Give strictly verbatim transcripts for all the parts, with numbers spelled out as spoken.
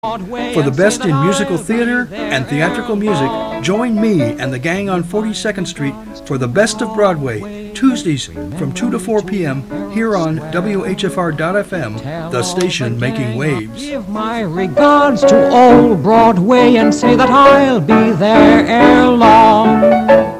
For the best in musical theater and theatrical music, join me and the gang on forty-second Street for the Best of Broadway, Tuesdays from two to four p.m. here on W H F R dot F M, the station making waves. Give my regards to old Broadway and say that I'll be there ere long.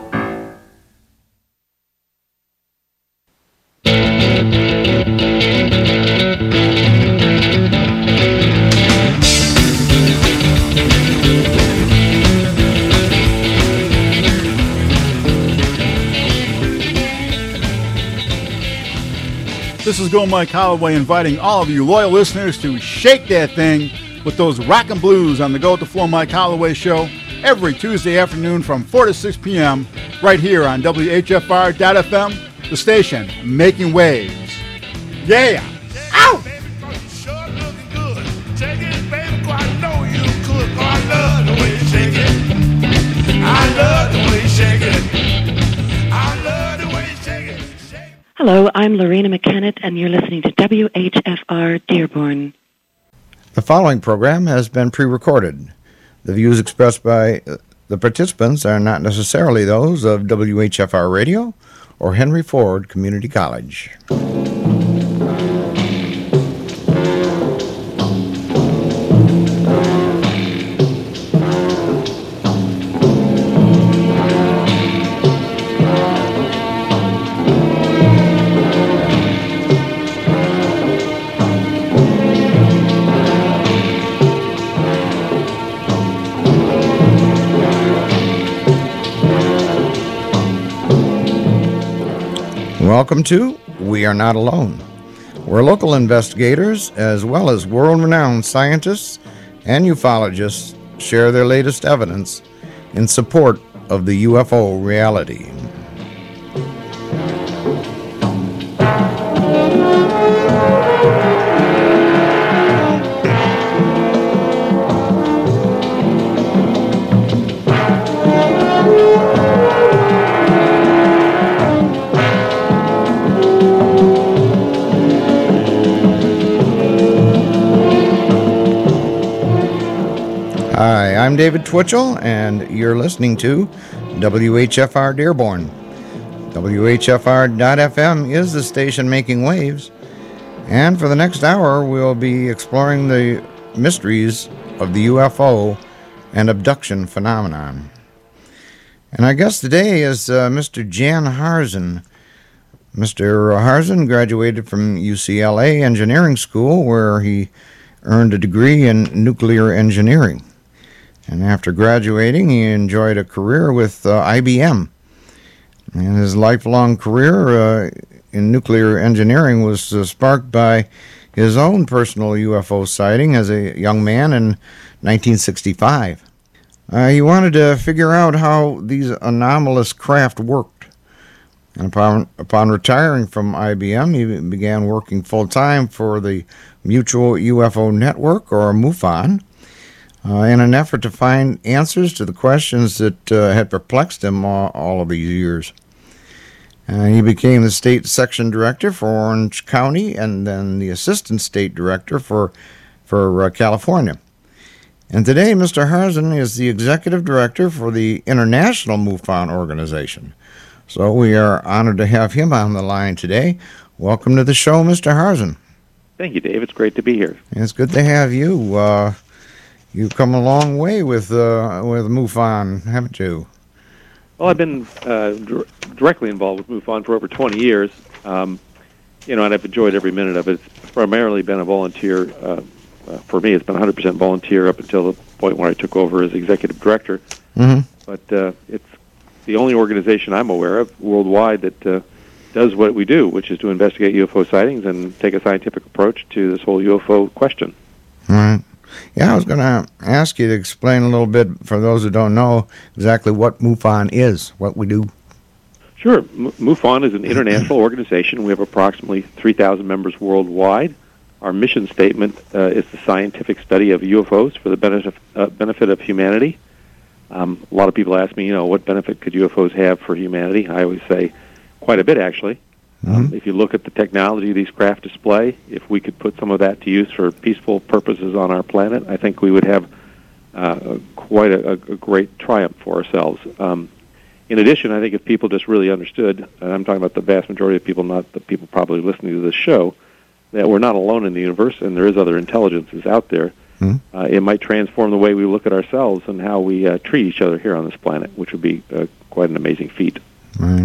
This is Go Mike Holloway inviting all of you loyal listeners to shake that thing with those rockin' blues on the Go with the Flow Mike Holloway Show every Tuesday afternoon from four to six p.m. right here on W H F R dot F M, the station making waves. Yeah! Ow! Hello, I'm Lorena McKennett, and you're listening to W H F R Dearborn. The following program has been pre-recorded. The views expressed by the participants are not necessarily those of W H F R Radio or Henry Ford Community College. Welcome to We Are Not Alone, where local investigators, as well as world-renowned scientists and ufologists, share their latest evidence in support of the U F O reality. Hi, I'm David Twitchell, and you're listening to W H F R Dearborn. W H F R dot F M is the station making waves, and for the next hour we'll be exploring the mysteries of the U F O and abduction phenomenon. And our guest today is uh, Mister Jan Harzan. Mister Harzan graduated from U C L A Engineering School, where he earned a degree in nuclear engineering. And after graduating, he enjoyed a career with uh, I B M. And his lifelong career uh, in nuclear engineering was uh, sparked by his own personal U F O sighting as a young man in nineteen sixty-five. Uh, he wanted to figure out how these anomalous craft worked. And upon, upon retiring from I B M, he began working full-time for the Mutual U F O Network, or MUFON, Uh, in an effort to find answers to the questions that uh, had perplexed him all, all of these years. Uh, he became the state section director for Orange County and then the assistant state director for, for uh, California. And today, Mister Harzan is the executive director for the International MUFON organization. So we are honored to have him on the line today. Welcome to the show, Mister Harzan. Thank you, Dave. It's great to be here. It's good to have you. Uh, You've come a long way with uh, with MUFON, haven't you? Well, I've been uh, d- directly involved with MUFON for over twenty years, um, you know, and I've enjoyed every minute of it. It's primarily been a volunteer. Uh, uh, for me, it's been one hundred percent volunteer up until the point where I took over as executive director. Mm-hmm. But uh, it's the only organization I'm aware of worldwide that uh, does what we do, which is to investigate U F O sightings and take a scientific approach to this whole U F O question. All right. Yeah, I was going to ask you to explain a little bit, for those who don't know, exactly what MUFON is, what we do. Sure. M- MUFON is an international organization. We have approximately three thousand members worldwide. Our mission statement uh, is the scientific study of U F Os for the benefit, uh, benefit of humanity. Um, a lot of people ask me, you know, what benefit could U F Os have for humanity? I always say quite a bit, actually. Mm-hmm. Um, if you look at the technology these craft display, if we could put some of that to use for peaceful purposes on our planet, I think we would have uh, quite a, a great triumph for ourselves. Um, in addition, I think if people just really understood, and I'm talking about the vast majority of people, not the people probably listening to this show, that we're not alone in the universe and there is other intelligences out there, mm-hmm. uh, it might transform the way we look at ourselves and how we uh, treat each other here on this planet, which would be uh, quite an amazing feat. Right.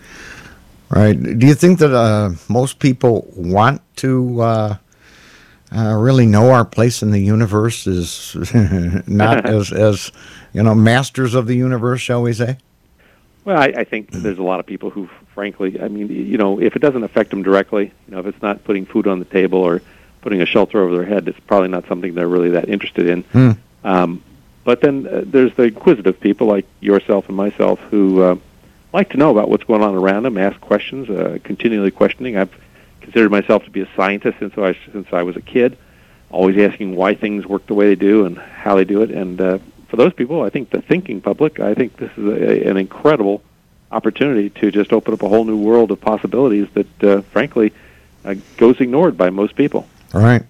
Right. Do you think that uh, most people want to uh, uh, really know our place in the universe is not as, as, you know, masters of the universe, shall we say? Well, I, I think there's a lot of people who, frankly, I mean, you know, if it doesn't affect them directly, you know, if it's not putting food on the table or putting a shelter over their head, it's probably not something they're really that interested in. Hmm. Um, but then uh, there's the inquisitive people like yourself and myself who uh, like to know about what's going on around them, ask questions, uh, continually questioning. I've considered myself to be a scientist since I, since I was a kid, always asking why things work the way they do and how they do it. And uh, for those people, I think the thinking public, I think this is a, an incredible opportunity to just open up a whole new world of possibilities that, uh, frankly, uh, goes ignored by most people. All right.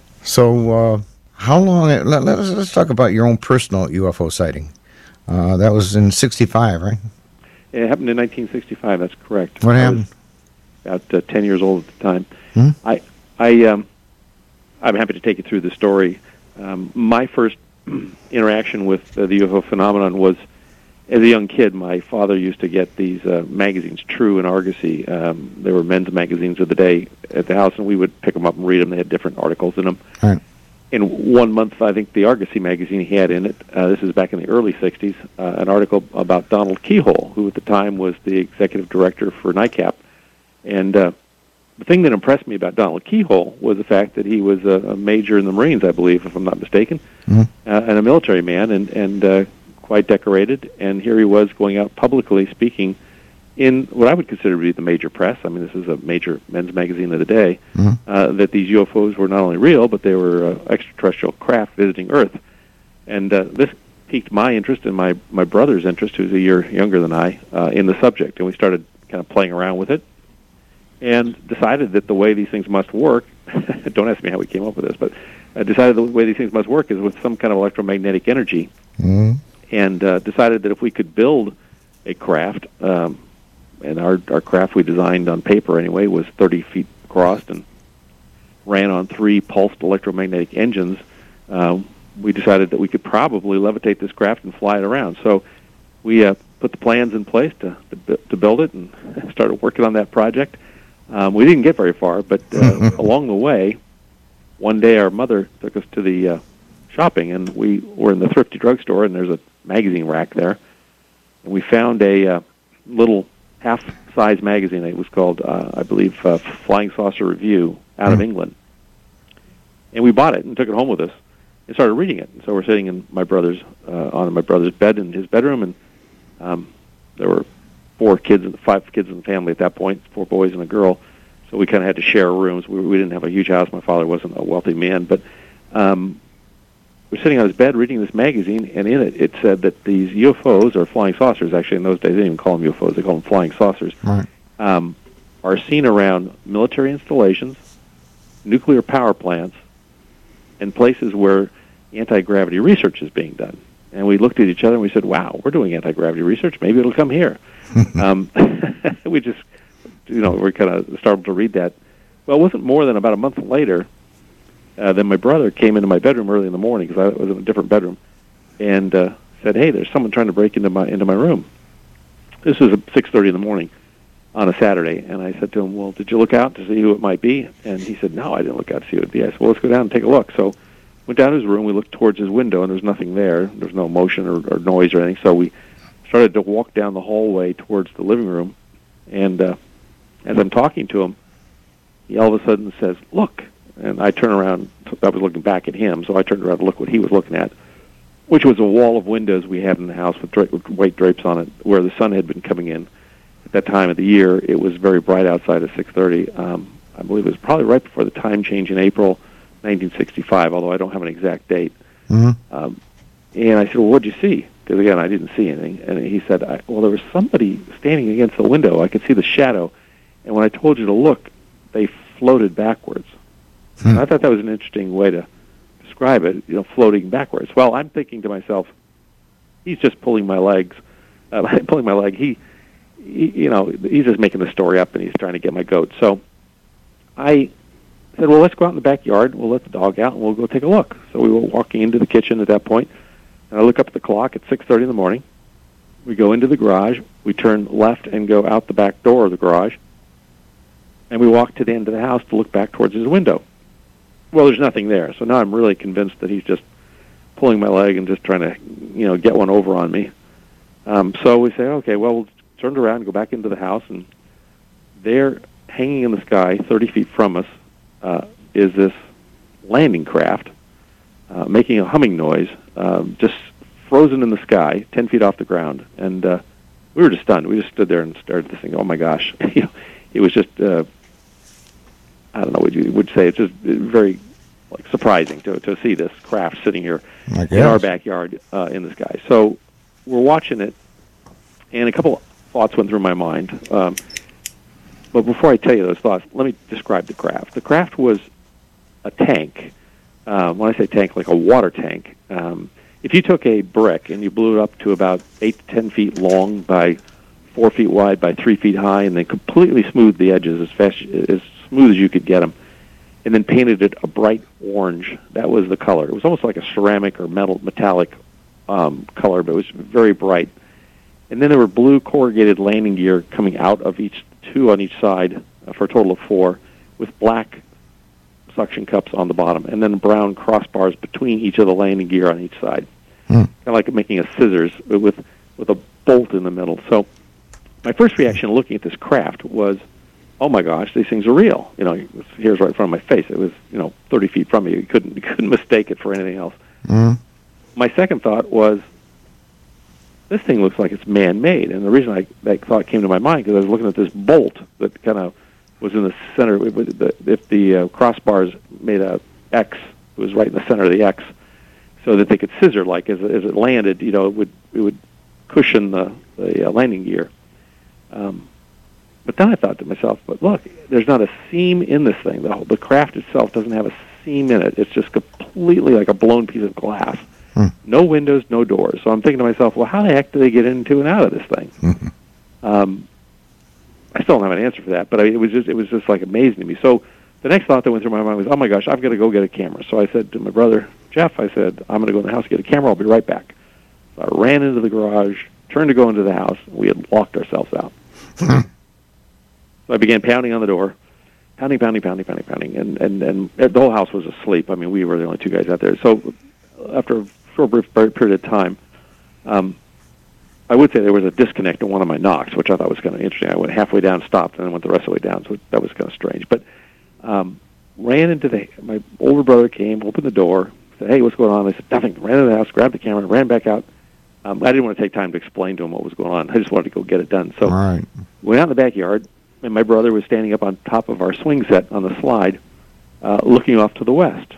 So uh, how long, let, let's, let's talk about your own personal U F O sighting. Uh, that was in sixty-five, right? It happened in nineteen sixty-five. That's correct. What happened? I was about uh, ten years old at the time. Hmm? I, I, um, I'm happy to take you through the story. Um, my first interaction with uh, the U F O phenomenon was, as a young kid, my father used to get these uh, magazines, True and Argosy. Um, they were men's magazines of the day at the house, and we would pick them up and read them. They had different articles in them. Right. In one month, I think the Argosy magazine he had in it, uh, this is back in the early sixties, uh, an article about Donald Keyhole, who at the time was the executive director for NICAP. And uh, the thing that impressed me about Donald Keyhole was the fact that he was a, a major in the Marines, I believe, if I'm not mistaken, mm-hmm. uh, and a military man, and, and uh, quite decorated. And here he was going out publicly speaking in what I would consider to be the major press. I mean, this is a major men's magazine of the day, mm-hmm. uh, that these U F Os were not only real, but they were uh, extraterrestrial craft visiting Earth. And uh, this piqued my interest and my, my brother's interest, who's a year younger than I, uh, in the subject. And we started kind of playing around with it and decided that the way these things must work, don't ask me how we came up with this, but uh, decided the way these things must work is with some kind of electromagnetic energy. Mm-hmm. And uh, decided that if we could build a craft, um, and our, our craft we designed on paper anyway was thirty feet across and ran on three pulsed electromagnetic engines, uh, we decided that we could probably levitate this craft and fly it around. So we uh, put the plans in place to, to to build it and started working on that project. Um, we didn't get very far, but uh, along the way, one day our mother took us to the uh, shopping, and we were in the thrifty drugstore, and there's a magazine rack there, and we found a uh, little half-size magazine. It was called, uh, I believe, uh, Flying Saucer Review out of England. And we bought it and took it home with us and started reading it. And so we're sitting in my brother's, uh, on my brother's bed in his bedroom, and um, there were four kids, and five kids in the family at that point, four boys and a girl. So we kind of had to share rooms. We, we didn't have a huge house. My father wasn't a wealthy man, but um, we're sitting on his bed reading this magazine, and in it, it said that these U F Os, or flying saucers, actually in those days, they didn't even call them U F Os, they called them flying saucers, right. um, are seen around military installations, nuclear power plants, and places where anti-gravity research is being done. And we looked at each other and we said, wow, we're doing anti-gravity research. Maybe it'll come here. um, we just, you know, we're kind of startled to read that. Well, it wasn't more than about a month later uh, then my brother came into my bedroom early in the morning, because I was in a different bedroom, and uh, said, hey, there's someone trying to break into my into my room. This was at six thirty in the morning on a Saturday, and I said to him, well, did you look out to see who it might be? And he said, no, I didn't look out to see who it would be. I said, well, let's go down and take a look. So went down to his room. We looked towards his window, and there's nothing there. There's no motion or, or noise or anything. So we started to walk down the hallway towards the living room, and uh, as I'm talking to him, he all of a sudden says, look. And I turn around. I was looking back at him, so I turned around to look what he was looking at, which was a wall of windows we had in the house with, dra- with white drapes on it, where the sun had been coming in. At that time of the year, it was very bright outside at six thirty. Um, I believe it was probably right before the time change in April nineteen sixty-five, although I don't have an exact date. Mm-hmm. Um, and I said, well, what did you see? Because, again, I didn't see anything. And he said, I, well, there was somebody standing against the window. I could see the shadow. and when I told you to look, they floated backwards. Hmm. I thought that was an interesting way to describe it, you know, floating backwards. Well, I'm thinking to myself, he's just pulling my legs, uh, pulling my leg. He, he, you know, he's just making the story up, and he's trying to get my goat. So I said, well, let's go out in the backyard. We'll let the dog out, and we'll go take a look. So we were walking into the kitchen at that point, and I look up at the clock at six thirty in the morning. We go into the garage. We turn left and go out the back door of the garage, and we walk to the end of the house to look back towards his window. Well, there's nothing there, so now I'm really convinced that he's just pulling my leg and just trying to, you know, get one over on me. Um, so we say, okay, well, we'll turn around and go back into the house, and there, hanging in the sky, thirty feet from us, uh, is this landing craft uh, making a humming noise, um, just frozen in the sky, ten feet off the ground. And uh, we were just stunned. We just stood there and stared at this thing. Oh, my gosh. you know, it was just... Uh, I don't know what you would say. It's just very like surprising to to see this craft sitting here in our backyard uh, in the sky. So we're watching it, and a couple of thoughts went through my mind. Um, but before I tell you those thoughts, let me describe the craft. The craft was a tank. Uh, when I say tank, like a water tank. Um, if you took a brick and you blew it up to about eight to ten feet long by four feet wide by three feet high, and then completely smoothed the edges as fast as smooth as you could get them, and then painted it a bright orange. That was the color. It was almost like a ceramic or metal metallic um, color, but it was very bright. And then there were blue corrugated landing gear coming out of each, two on each side, uh, for a total of four, with black suction cups on the bottom, and then brown crossbars between each of the landing gear on each side. Hmm. Kind of like making a scissors with, with a bolt in the middle. So my first reaction looking at this craft was, oh my gosh, these things are real. You know, here's right in front of my face. It was, you know, thirty feet from me. You couldn't, you couldn't mistake it for anything else. Mm. My second thought was, this thing looks like it's man-made. And the reason I, that thought came to my mind, because I was looking at this bolt that kind of was in the center. If the uh, crossbars made a X, it was right in the center of the X, so that they could scissor, like as, as it landed, you know, it would, it would cushion the, the uh, landing gear. Um, But then I thought to myself, but look, there's not a seam in this thing. The, whole, the craft itself doesn't have a seam in it. It's just completely like a blown piece of glass. Hmm. No windows, no doors. So I'm thinking to myself, well, how the heck do they get into and out of this thing? Mm-hmm. Um, I still don't have an answer for that, but I, it was just it was just like amazing to me. So the next thought that went through my mind was, oh my gosh, I've got to go get a camera. So I said to my brother, Jeff, I said, I'm going to go in the house and get a camera. I'll be right back. So I ran into the garage, turned to go into the house. We had locked ourselves out. So I began pounding on the door, pounding, pounding, pounding, pounding, pounding, and, and, and the whole house was asleep. I mean, we were the only two guys out there. So after a short brief period of time, um, I would say there was a disconnect in one of my knocks, which I thought was kind of interesting. I went halfway down, stopped, and then went the rest of the way down, so that was kind of strange. But um, ran into the, my older brother came, opened the door, said, hey, what's going on? I said, nothing. Ran into the house, grabbed the camera, ran back out. Um, I didn't want to take time to explain to him what was going on. I just wanted to go get it done. So right. Went out in the backyard, and my brother was standing up on top of our swing set on the slide, uh, looking off to the west.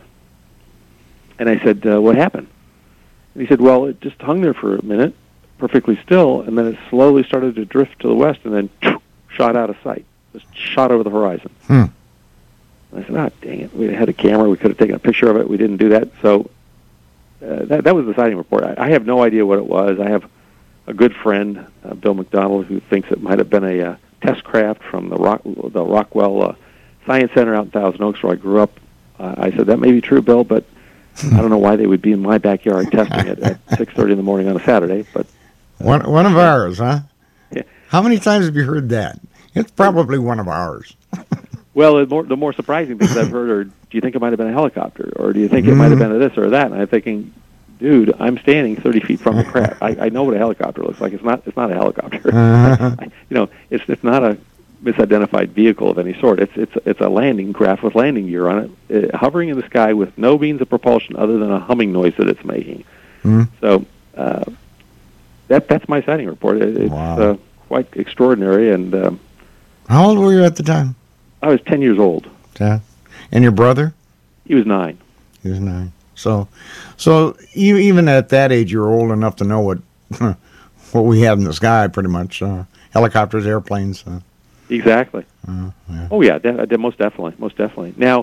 And I said, uh, what happened? And he said, well, it just hung there for a minute, perfectly still, and then it slowly started to drift to the west, and then shot out of sight, just shot over the horizon. Hmm. And I said, oh, dang it. We had a camera. We could have taken a picture of it. We didn't do that. So uh, that, that was the sighting report. I, I have no idea what it was. I have a good friend, uh, Bill McDonald, who thinks it might have been a uh, test craft from the Rock, the Rockwell uh, Science Center out in Thousand Oaks, where I grew up. Uh, I said, that may be true, Bill, but I don't know why they would be in my backyard testing it at six thirty in the morning on a Saturday. But uh, one one of ours, huh? Yeah. How many times have you heard that? It's probably one of ours. Well, the more, the more surprising things I've heard are, do you think it might have been a helicopter, or do you think it mm-hmm. might have been a this or that? And I'm thinking, dude, I'm standing thirty feet from the craft. I, I know what a helicopter looks like. It's not. It's not a helicopter. Uh-huh. I, you know, it's it's not a misidentified vehicle of any sort. It's it's it's a landing craft with landing gear on it, uh, hovering in the sky with no means of propulsion other than a humming noise that it's making. Mm-hmm. So uh, that that's my sighting report. It, it's wow. uh, quite extraordinary. And um, how old were you at the time? I was ten years old. Yeah. And your brother? He was nine. He was nine. So, so you, even at that age, you're old enough to know what what we have in the sky, pretty much. Uh, helicopters, airplanes. Uh, Exactly. Uh, yeah. Oh yeah, de- de- most definitely, most definitely. Now,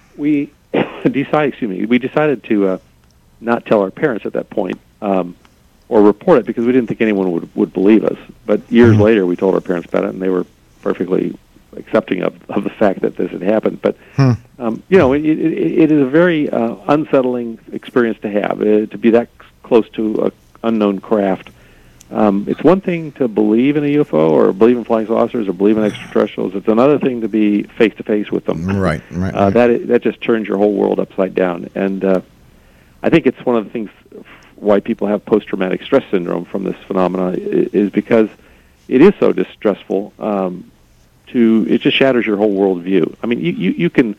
we decided, excuse me, we decided to uh, not tell our parents at that point, um, or report it because we didn't think anyone would would believe us. But years Mhm. later, we told our parents about it, and they were perfectly accepting of, of the fact that this had happened. But Hmm. um, you know, it, it, it is a very uh, unsettling experience to have uh, to be that c- close to a unknown craft. Um, it's one thing to believe in a U F O or believe in flying saucers or believe in extraterrestrials. It's another thing to be face to face with them. Right, right. Uh, right. that i- that just turns your whole world upside down. And uh, I think it's one of the things why people have post-traumatic stress syndrome from this phenomenon i- is because it is so distressful. Um, to it just shatters your whole world view. I mean, you, you, you can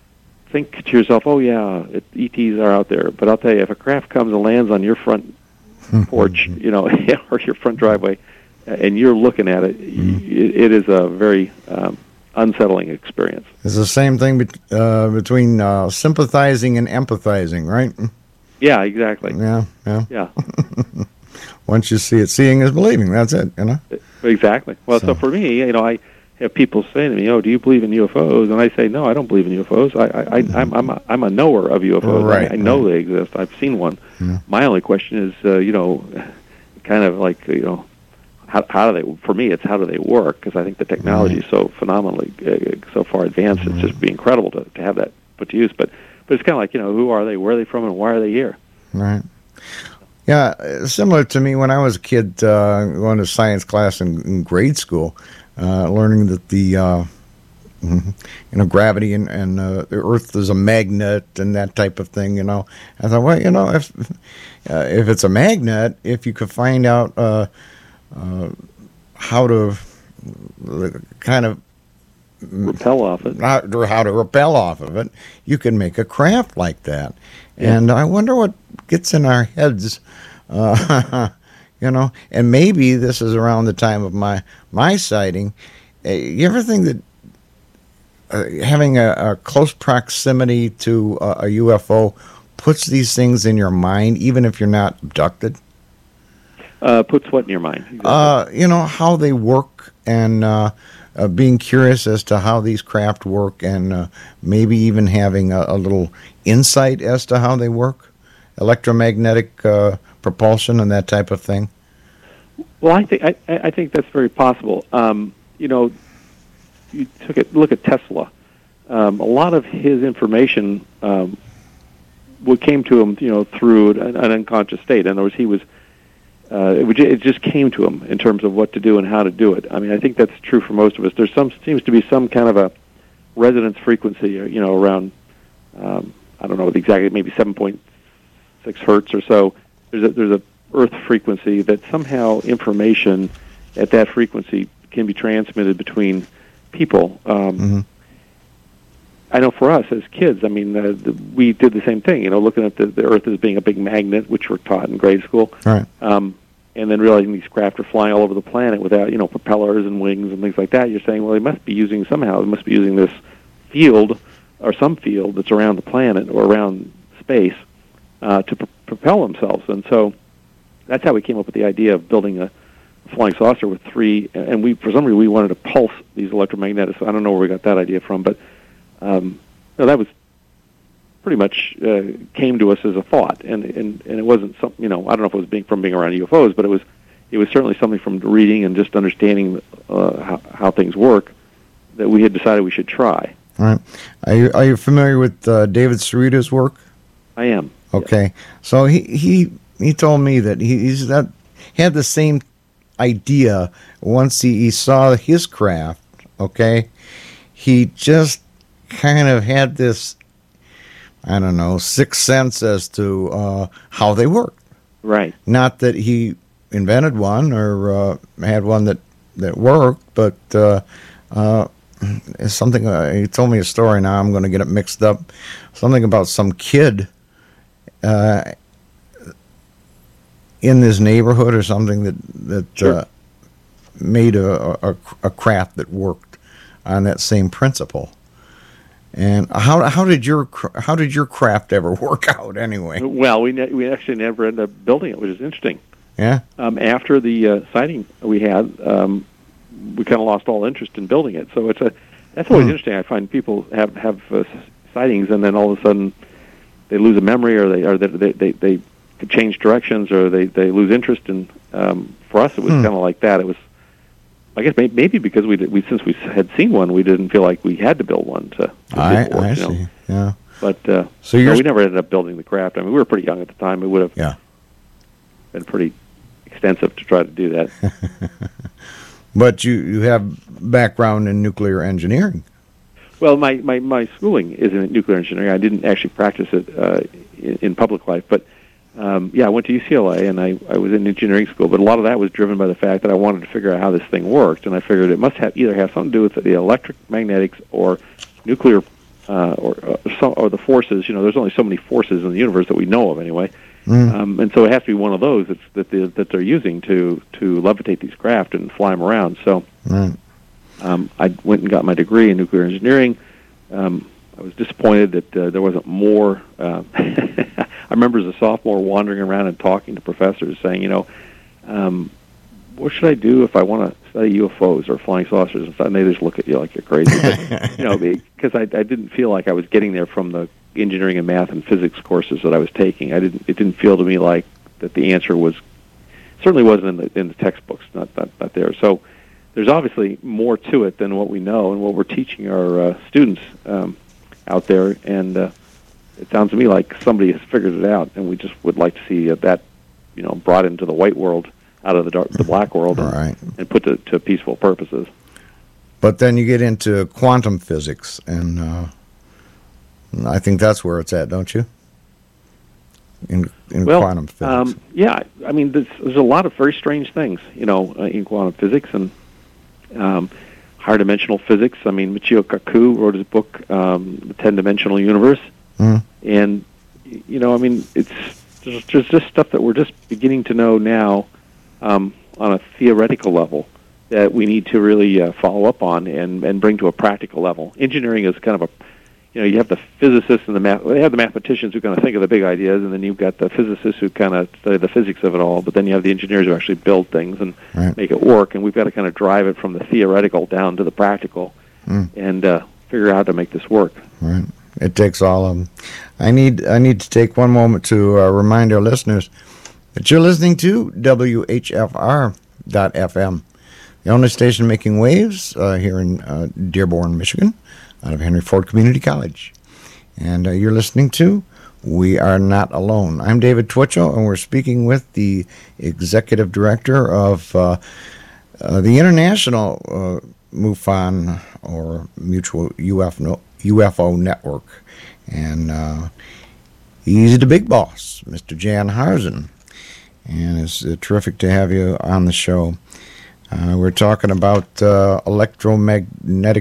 think to yourself, "Oh yeah, it, E Ts are out there," but I'll tell you, if a craft comes and lands on your front porch, you know, or your front driveway, and you're looking at it, Mm-hmm. it, it is a very um, unsettling experience. It's the same thing bet- uh, between uh, sympathizing and empathizing, right? Yeah, exactly. Yeah, yeah. Yeah, Once you see it, seeing is believing. That's it, you know? exactly. Well, so, So- for me, you know, I have people saying to me, "Oh, do you believe in U F Os?" And I say, "No, I don't believe in U F Os. I, I, I I'm, I'm, a, I'm a knower of U F Os. Right, I, I know right. they exist. I've seen one. Yeah. My only question is, uh, you know, kind of like, you know, how, how do they? For me, it's how do they work? Because I think the technology is so phenomenally, uh, so far advanced. It's just be incredible to, to have that put to use. But, but it's kind of like, you know, who are they? Where are they from? And why are they here? Right. Yeah, uh, similar to me when I was a kid uh, going to science class in, in grade school, uh, learning that the uh, you know gravity and, and uh, the Earth is a magnet and that type of thing. You know, I thought, well, you know, if uh, if it's a magnet, if you could find out uh, uh, how to uh, kind of Repel off it. how, or how to repel off of it, you can make a craft like that. And I wonder what gets in our heads, uh, you know. And maybe this is around the time of my my sighting. Uh, you ever think that uh, having a, a close proximity to a, a U F O puts these things in your mind, even if you're not abducted? Uh, puts what in your mind? Exactly. Uh, you know, how they work and uh, uh, being curious as to how these craft work and uh, maybe even having a, a little insight as to how they work, electromagnetic uh, propulsion and that type of thing. Well, I think I, I think that's very possible. Um, you know, you took it. Look at Tesla. Um, a lot of his information, um, what came to him, you know, through an, an unconscious state. In other words, he was. Uh, it, would, it just came to him in terms of what to do and how to do it. I mean, I think that's true for most of us. There's some seems to be some kind of a resonance frequency, you know, around. Um, I don't know exactly, maybe seven point six hertz or so. There's a there's a Earth frequency that somehow information at that frequency can be transmitted between people. Um, Mm-hmm. I know for us as kids, I mean, uh, the, we did the same thing. You know, looking at the, the Earth as being a big magnet, which we're taught in grade school, Right. um, and then realizing these craft are flying all over the planet without, you know, propellers and wings and things like that. You're saying, well, they must be using somehow. They must be using this field or some field that's around the planet or around space uh, to pr- propel themselves. And so that's how we came up with the idea of building a flying saucer with three. And we, for some reason, we wanted to pulse these electromagnetics. I don't know where we got that idea from, but um, no, that was pretty much uh, came to us as a thought, and, and and it wasn't some, you know, I don't know if it was being from being around U F Os, but it was it was certainly something from reading and just understanding uh, how, how things work that we had decided we should try. All right. Are you, are you familiar with uh, David Sarita's work? I am. Okay. So he he, he told me that he, he's that had the same idea once he, he saw his craft. Okay. He just kind of had this, I don't know, sixth sense as to uh, how they work. Right. Not that he invented one or uh, had one that, that worked, but uh, uh, it's something, uh, he told me a story, now I'm going to get it mixed up, something about some kid uh, in this neighborhood or something that, that Sure. uh, made a, a, a craft that worked on that same principle. And how how did your cr- how did your craft ever work out anyway? Well, we ne- we actually never ended up building it, which is interesting. Yeah. Um, after the uh, sighting we had, um, we kind of lost all interest in building it. So it's a that's always Hmm. interesting. I find people have have uh, sightings, and then all of a sudden they lose a memory, or they or they they they, they change directions, or they, they lose interest. And um, for us, it was Hmm. kind of like that. It was, I guess, may, maybe because we did, we since we had seen one, we didn't feel like we had to build one to. to I, make it work, I you see. know? Yeah. But uh, So no, you're we never ended up building the craft. I mean, we were pretty young at the time. It would have Yeah. been pretty extensive to try to do that. But you, you have background in nuclear engineering. Well, my, my, my schooling is in nuclear engineering. I didn't actually practice it uh, in, in public life, but um, yeah, I went to U C L A, and I, I was in engineering school. But a lot of that was driven by the fact that I wanted to figure out how this thing worked, and I figured it must have either have something to do with the electric magnetics or nuclear uh, or uh, some, or the forces. You know, there's only so many forces in the universe that we know of, anyway. Mm. Um, and so it has to be one of those that's, that they, that they're using to to levitate these craft and fly them around. So. Right. Um, I went and got my degree in nuclear engineering. Um, I was disappointed that uh, there wasn't more. Uh, I remember as a sophomore wandering around and talking to professors, saying, you know, um, what should I do if I want to study U F Os or flying saucers and stuff? And they just look at you like you're crazy. But, you know, because I, I didn't feel like I was getting there from the engineering and math and physics courses that I was taking. I didn't. It didn't feel to me like that the answer was certainly wasn't in the in the textbooks. Not not, not there. So. There's obviously more to it than what we know and what we're teaching our uh, students um, out there, and uh, it sounds to me like somebody has figured it out, and we just would like to see uh, that, you know, brought into the white world, out of the dark, the black world, and, Right. and put to, to peaceful purposes. But then you get into quantum physics, and uh, I think that's where it's at, don't you? In, in well, quantum physics. Um, yeah, I mean, there's, there's a lot of very strange things, you know, uh, in quantum physics and um, higher dimensional physics. I mean, Michio Kaku wrote his book, um, The Ten-Dimensional Universe, Mm. and, you know, I mean, it's there's, there's just stuff that we're just beginning to know now um, on a theoretical level that we need to really uh, follow up on and, and bring to a practical level. Engineering is kind of a, you know, you have the physicists and the math. They have the mathematicians who kind of think of the big ideas, and then you've got the physicists who kind of study the physics of it all. But then you have the engineers who actually build things and Right. make it work. And we've got to kind of drive it from the theoretical down to the practical, Mm. and uh, figure out how to make this work. Right. It takes all of them. I need I need to take one moment to uh, remind our listeners that you're listening to W H F R dot F M, the only station making waves uh, here in uh, Dearborn, Michigan, out of Henry Ford Community College. And uh, you're listening to We Are Not Alone. I'm David Twitchell, and we're speaking with the executive director of uh, uh, the International uh, MUFON, or Mutual U F O, U F O Network. And uh, he's the big boss, Mister Jan Harzen. And it's uh, terrific to have you on the show. Uh, we're talking about uh, electromagnetic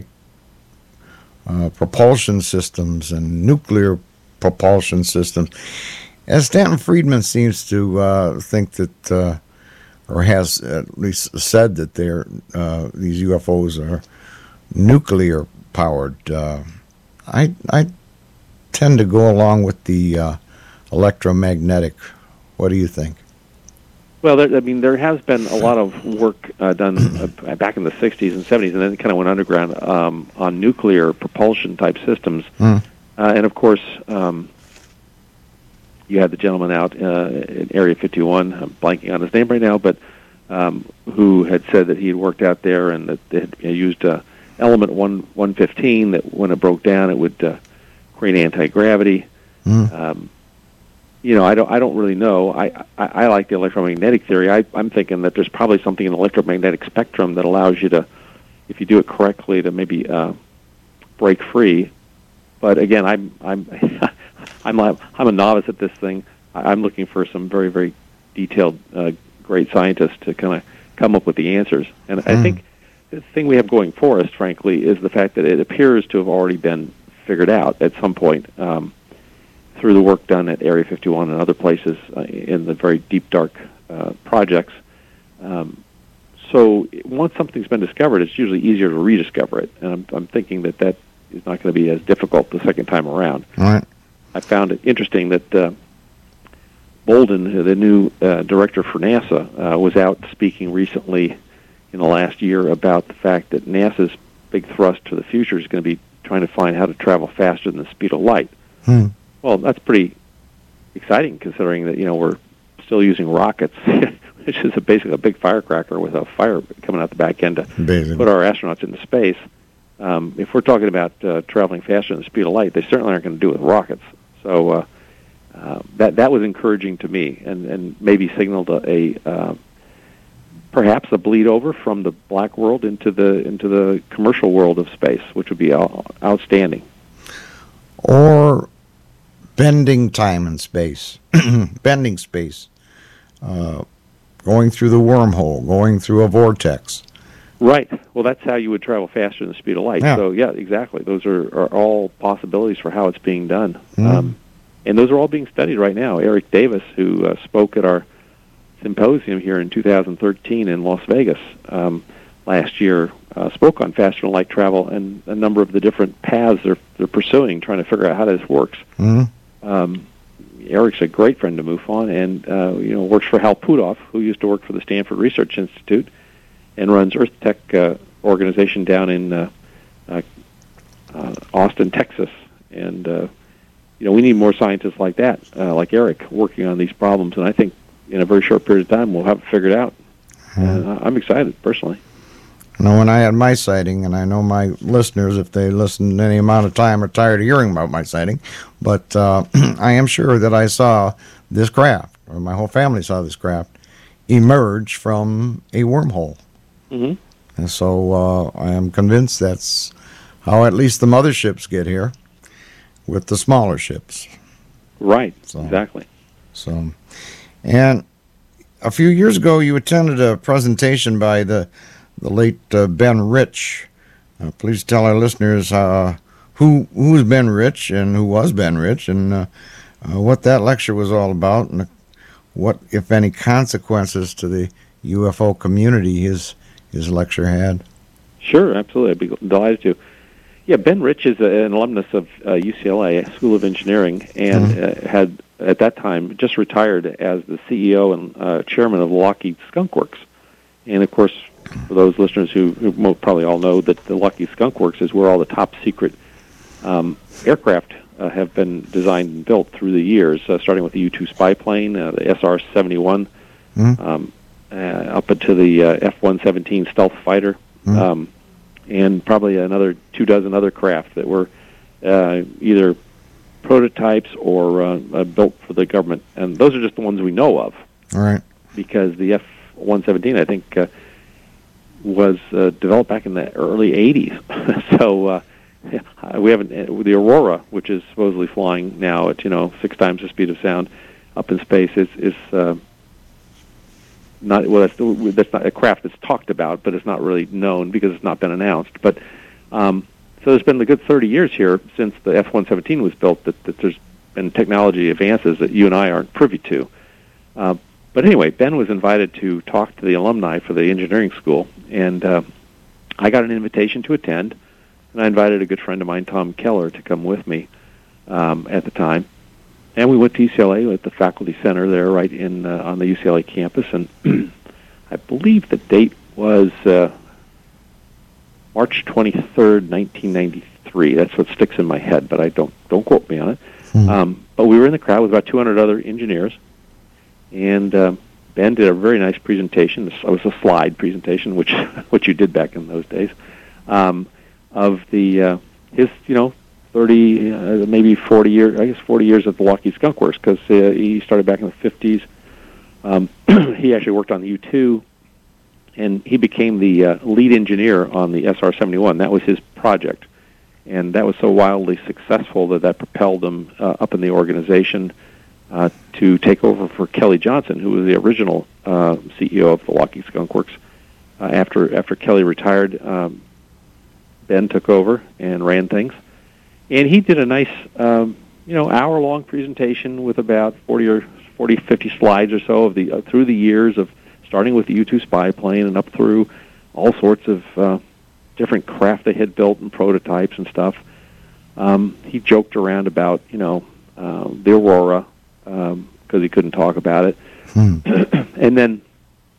uh, propulsion systems and nuclear propulsion systems. As Stanton Friedman seems to uh, think that, uh, or has at least said that they're, uh, these U F Os are nuclear powered. Uh, I I tend to go along with the uh, electromagnetic. What do you think? Well, there, I mean, there has been a lot of work uh, done uh, back in the sixties and seventies, and then it kind of went underground um, on nuclear propulsion type systems. Mm. Uh, and of course, um, you had the gentleman out uh, in Area fifty-one, I'm blanking on his name right now, but um, who had said that he had worked out there and that they had you know, used uh, element one one fifteen that when it broke down, it would uh, create anti-gravity. Mm. Um, you know, I don't. I don't really know. I, I, I like the electromagnetic theory. I, I'm thinking that there's probably something in the electromagnetic spectrum that allows you to, if you do it correctly, to maybe uh, break free. But again, I'm I'm I'm a, I'm a novice at this thing. I'm looking for some very very detailed, uh, great scientists to kind of come up with the answers. And Mm. I think the thing we have going for us, frankly, is the fact that it appears to have already been figured out at some point. Um, through the work done at Area fifty-one and other places uh, in the very deep, dark uh, projects. Um, so once something's been discovered, it's usually easier to rediscover it. And I'm, I'm thinking that that is not going to be as difficult the second time around. All right. I found it interesting that uh, Bolden, the new uh, director for NASA, uh, was out speaking recently in in the last year about the fact that NASA's big thrust to the future is going to be trying to find how to travel faster than the speed of light. Hmm. Well, that's pretty exciting considering that, you know, we're still using rockets, which is a, basically a big firecracker with a fire coming out the back end to Basically. put our astronauts into space. Um, if we're talking about uh, traveling faster than the speed of light, they certainly aren't going to do it with rockets. So uh, uh, that that was encouraging to me, and, and maybe signaled a, a uh, perhaps a bleed over from the black world into the into the commercial world of space, which would be out, outstanding. Or bending time and space, bending space, uh, going through the wormhole, going through a vortex. Right. Well, that's how you would travel faster than the speed of light. Yeah. So, yeah, exactly. Those are, are all possibilities for how it's being done. Mm-hmm. Um, and those are all being studied right now. Eric Davis, who uh, spoke at our symposium here in two thousand thirteen in Las Vegas um, last year, uh, spoke on faster than light travel and a number of the different paths they're, they're pursuing, trying to figure out how this works. Mm-hmm. Um, Eric's a great friend to MUFON, and uh, you know works for Hal Puthoff, who used to work for the Stanford Research Institute, and runs Earth Tech uh, organization down in uh, uh, uh, Austin, Texas. And uh, you know we need more scientists like that, uh, like Eric, working on these problems. And I think in a very short period of time we'll have it figured out. Mm-hmm. And I'm excited personally. Now, when I had my sighting, and I know my listeners, if they listen any amount of time, are tired of hearing about my sighting, but uh, I am sure that I saw this craft, or my whole family saw this craft, emerge from a wormhole. Mm-hmm. And so uh, I am convinced that's how at least the motherships get here with the smaller ships. Right, so, exactly. So, and a few years ago you attended a presentation by the the late uh, Ben Rich. Uh, please tell our listeners uh, who who's Ben Rich and who was Ben Rich, and uh, uh, what that lecture was all about, and what, if any, consequences to the U F O community his his lecture had. Sure, absolutely. I'd be delighted to. Yeah, Ben Rich is a, an alumnus of uh, U C L A School of Engineering, and mm-hmm. uh, had at that time just retired as the C E O and uh, chairman of Lockheed Skunk Works. And of course, for those listeners who, who probably all know that the Lockheed Skunk Works is where all the top secret um, aircraft uh, have been designed and built through the years, uh, starting with the U two spy plane, uh, the S R seventy-one, mm-hmm. um, uh, up into the uh, F one seventeen stealth fighter, mm-hmm. um, and probably another two dozen other craft that were uh, either prototypes or uh, uh, built for the government. And those are just the ones we know of. All right. Because the F one seventeen, I think, uh, was uh, developed back in the early eighties. so uh, we haven't uh, the Aurora, which is supposedly flying now at you know six times the speed of sound up in space, is is uh, not well. That's, that's not a craft that's talked about, but it's not really known because it's not been announced. But um, so there's been a good thirty years here since the F one seventeen was built that, that there's been technology advances that you and I aren't privy to. Uh, But anyway, Ben was invited to talk to the alumni for the engineering school, and uh, I got an invitation to attend, and I invited a good friend of mine, Tom Keller, to come with me um, at the time. And we went to U C L A at the faculty center there, right in uh, on the U C L A campus, and I believe the date was uh, March twenty-third, nineteen ninety-three. That's what sticks in my head, but I don't don't quote me on it. Hmm. Um, but we were in the crowd with about two hundred other engineers. And uh, Ben did a very nice presentation. It was a slide presentation, which which you did back in those days, um, of the uh, his you know thirty uh, maybe forty years I guess forty years at the Lockheed Skunk Works, because uh, he started back in the fifties. Um, he actually worked on the U two, and he became the uh, lead engineer on the S R seventy-one. That was his project, and that was so wildly successful that that propelled him uh, up in the organization. Uh, to take over for Kelly Johnson, who was the original uh, C E O of the Lockheed Skunk Works. Uh, after after Kelly retired, um, Ben took over and ran things, and he did a nice, um, you know, hour-long presentation with about forty or forty, fifty slides or so of the uh, through the years of starting with the U two spy plane and up through all sorts of uh, different craft they had built and prototypes and stuff. Um, he joked around about, you know, uh, the Aurora. Because um, he couldn't talk about it. Hmm. And then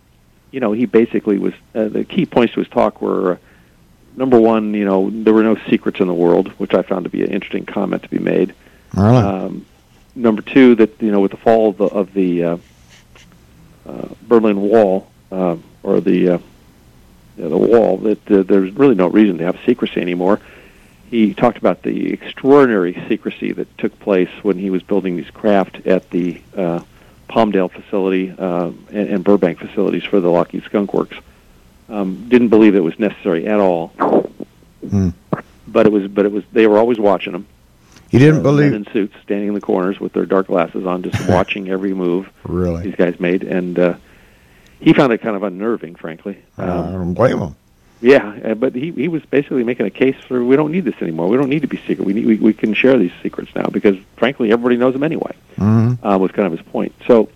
you know, he basically was, uh, the key points to his talk were, uh, number one, you know, there were no secrets in the world, which I found to be an interesting comment to be made. Really? Um, number two, that, you know, with the fall of the, of the uh, uh, Berlin Wall, uh, or the uh, you know, the wall, that uh, there's really no reason to have secrecy anymore. He talked about the extraordinary secrecy that took place when he was building these craft at the uh, Palmdale facility uh, and, and Burbank facilities for the Lockheed Skunk Works. Um, didn't believe it was necessary at all, mm. but it was. But it was. They were always watching him. He didn't uh, believe men in suits, standing in the corners with their dark glasses on, just watching every move really these guys made, and uh, he found it kind of unnerving, frankly. Um, uh, I don't blame him. Yeah, uh, but he he was basically making a case for we don't need this anymore. We don't need to be secret. We need, we we can share these secrets now because, frankly, everybody knows them anyway. Mm-hmm. Uh, was kind of his point. So,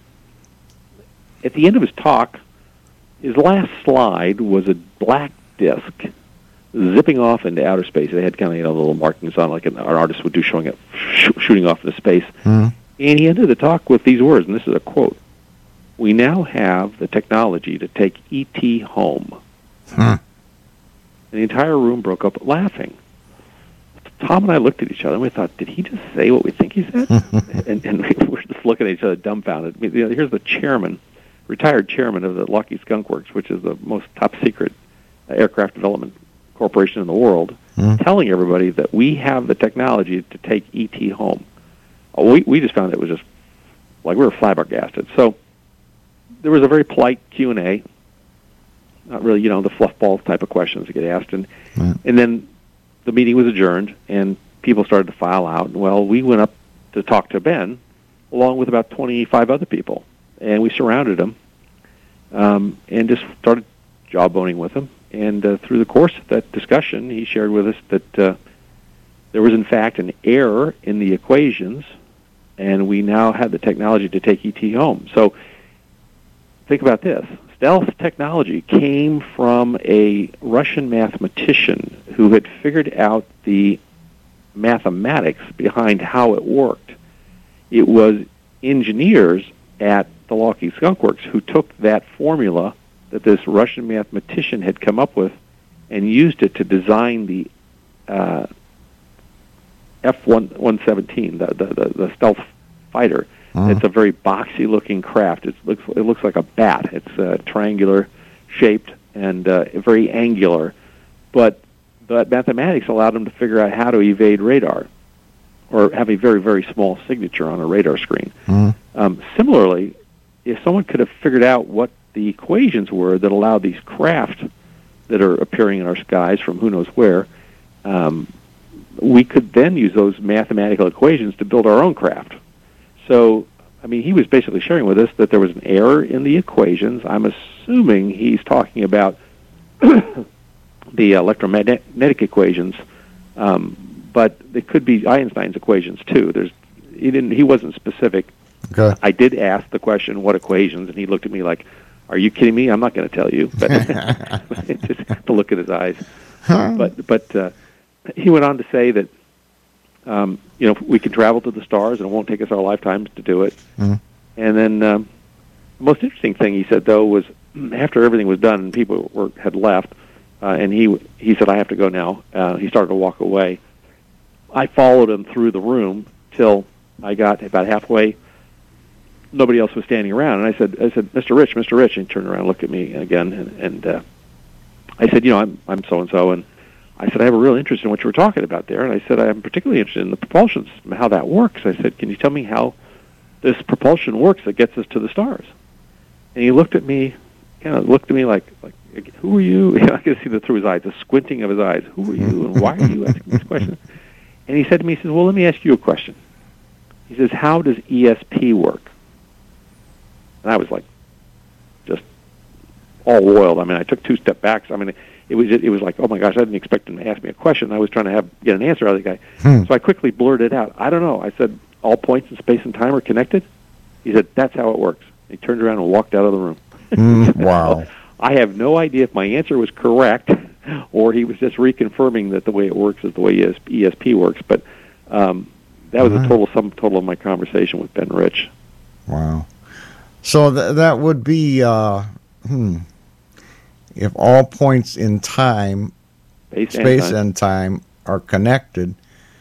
at the end of his talk, his last slide was a black disc zipping off into outer space. They had kind of, you know, little markings on, like an, an artist would do, showing it sh- shooting off into space. Mm-hmm. And he ended the talk with these words, and this is a quote: "We now have the technology to take E T home." Hmm. And the entire room broke up laughing. Tom and I looked at each other and we thought, did he just say what we think he said? and, and we were just looking at each other dumbfounded. I mean, you know, here's the chairman, retired chairman of the Lockheed Skunk Works, which is the most top secret uh, aircraft development corporation in the world, mm. telling everybody that we have the technology to take E T home. Uh, we, we just found it was just like we were flabbergasted. So there was a very polite Q and A. Not really, you know, the fluff ball type of questions that get asked. And right. and then the meeting was adjourned, and people started to file out. Well, we went up to talk to Ben, along with about twenty-five other people. And we surrounded him um, and just started jawboning with him. And uh, through the course of that discussion, he shared with us that uh, there was, in fact, an error in the equations, and we now had the technology to take E T home. So think about this. Stealth technology came from a Russian mathematician who had figured out the mathematics behind how it worked. It was engineers at the Lockheed Skunk Works who took that formula that this Russian mathematician had come up with and used it to design the uh, F one seventeen, the, the, the, the stealth fighter. Mm-hmm. It's a very boxy-looking craft. It looks it looks like a bat. It's uh, triangular shaped and uh, very angular, but that mathematics allowed them to figure out how to evade radar, or have a very very small signature on a radar screen. Mm-hmm. Um, similarly, if someone could have figured out what the equations were that allowed these craft that are appearing in our skies from who knows where, um, we could then use those mathematical equations to build our own craft. So, I mean, he was basically sharing with us that there was an error in the equations. I'm assuming he's talking about the electromagnetic equations, um, but it could be Einstein's equations too. There's he didn't he wasn't specific. Okay. I did ask the question, what equations, and he looked at me like, "Are you kidding me? I'm not going to tell you." But just the look in his eyes. Huh. But but uh, he went on to say that. Um, you know, we can travel to the stars, and it won't take us our lifetimes to do it. Mm-hmm. And then um, the most interesting thing he said, though, was after everything was done and people were, had left, uh, and he he said, "I have to go now." Uh, he started to walk away. I followed him through the room till I got about halfway. Nobody else was standing around, and I said, "I said, Mister Rich, Mister Rich," and he turned around and looked at me again, and, and uh, I said, "You know, I'm I'm so and so," and I said, "I have a real interest in what you were talking about there." And I said, "I'm particularly interested in the propulsion system, how that works." I said, "Can you tell me how this propulsion works that gets us to the stars?" And he looked at me, kind of looked at me like, like "Who are you?" I could see the through his eyes, the squinting of his eyes. "Who are you, and why are you asking this question?" And he said to me, he says, "Well, let me ask you a question." He says, "How does E S P work?" And I was like, just all roiled. I mean, I took two step backs. I mean, it was it was like, oh my gosh, I didn't expect him to ask me a question. I was trying to have get an answer out of the guy. Hmm. So I quickly blurted out, "I don't know." I said, "All points in space and time are connected?" He said, "That's how it works." He turned around and walked out of the room. Mm, wow. I have no idea if my answer was correct or he was just reconfirming that the way it works is the way E S P works. But um, that was right. a total sum total of my conversation with Ben Rich. Wow. So th- that would be, uh, hmm, if all points in time, Space, space and, time. and time are connected,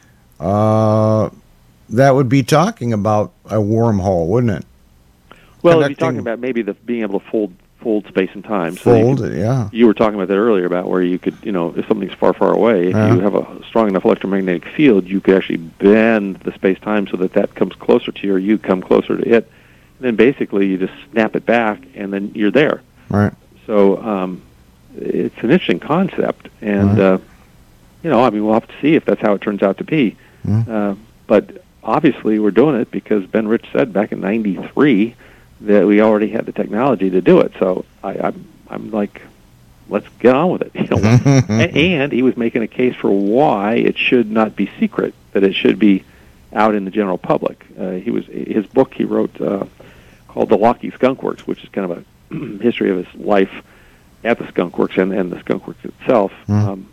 uh, that would be talking about a wormhole, wouldn't it? Well, Connecting, if you're talking about maybe the being able to fold fold space and time. So you fold, could- yeah. You were talking about that earlier about where you could, you know, if something's far, far away, if Yeah. you have a strong enough electromagnetic field, you could actually bend the space-time so that that comes closer to you or you come closer to it. And then basically you just snap it back and then you're there. Right. So um, it's an interesting concept. And, Right. uh, you know, I mean, we'll have to see if that's how it turns out to be. Mm. Uh, but obviously we're doing it because Ben Rich said back in ninety-three that we already had the technology to do it. So I, I'm, I'm like, let's get on with it. You know, and, and he was making a case for why it should not be secret, that it should be out in the general public. Uh, he was his book he wrote uh, called The Lockheed Skunk Works, which is kind of a history of his life at the Skunk Works and, and the Skunk Works itself. Mm. Um,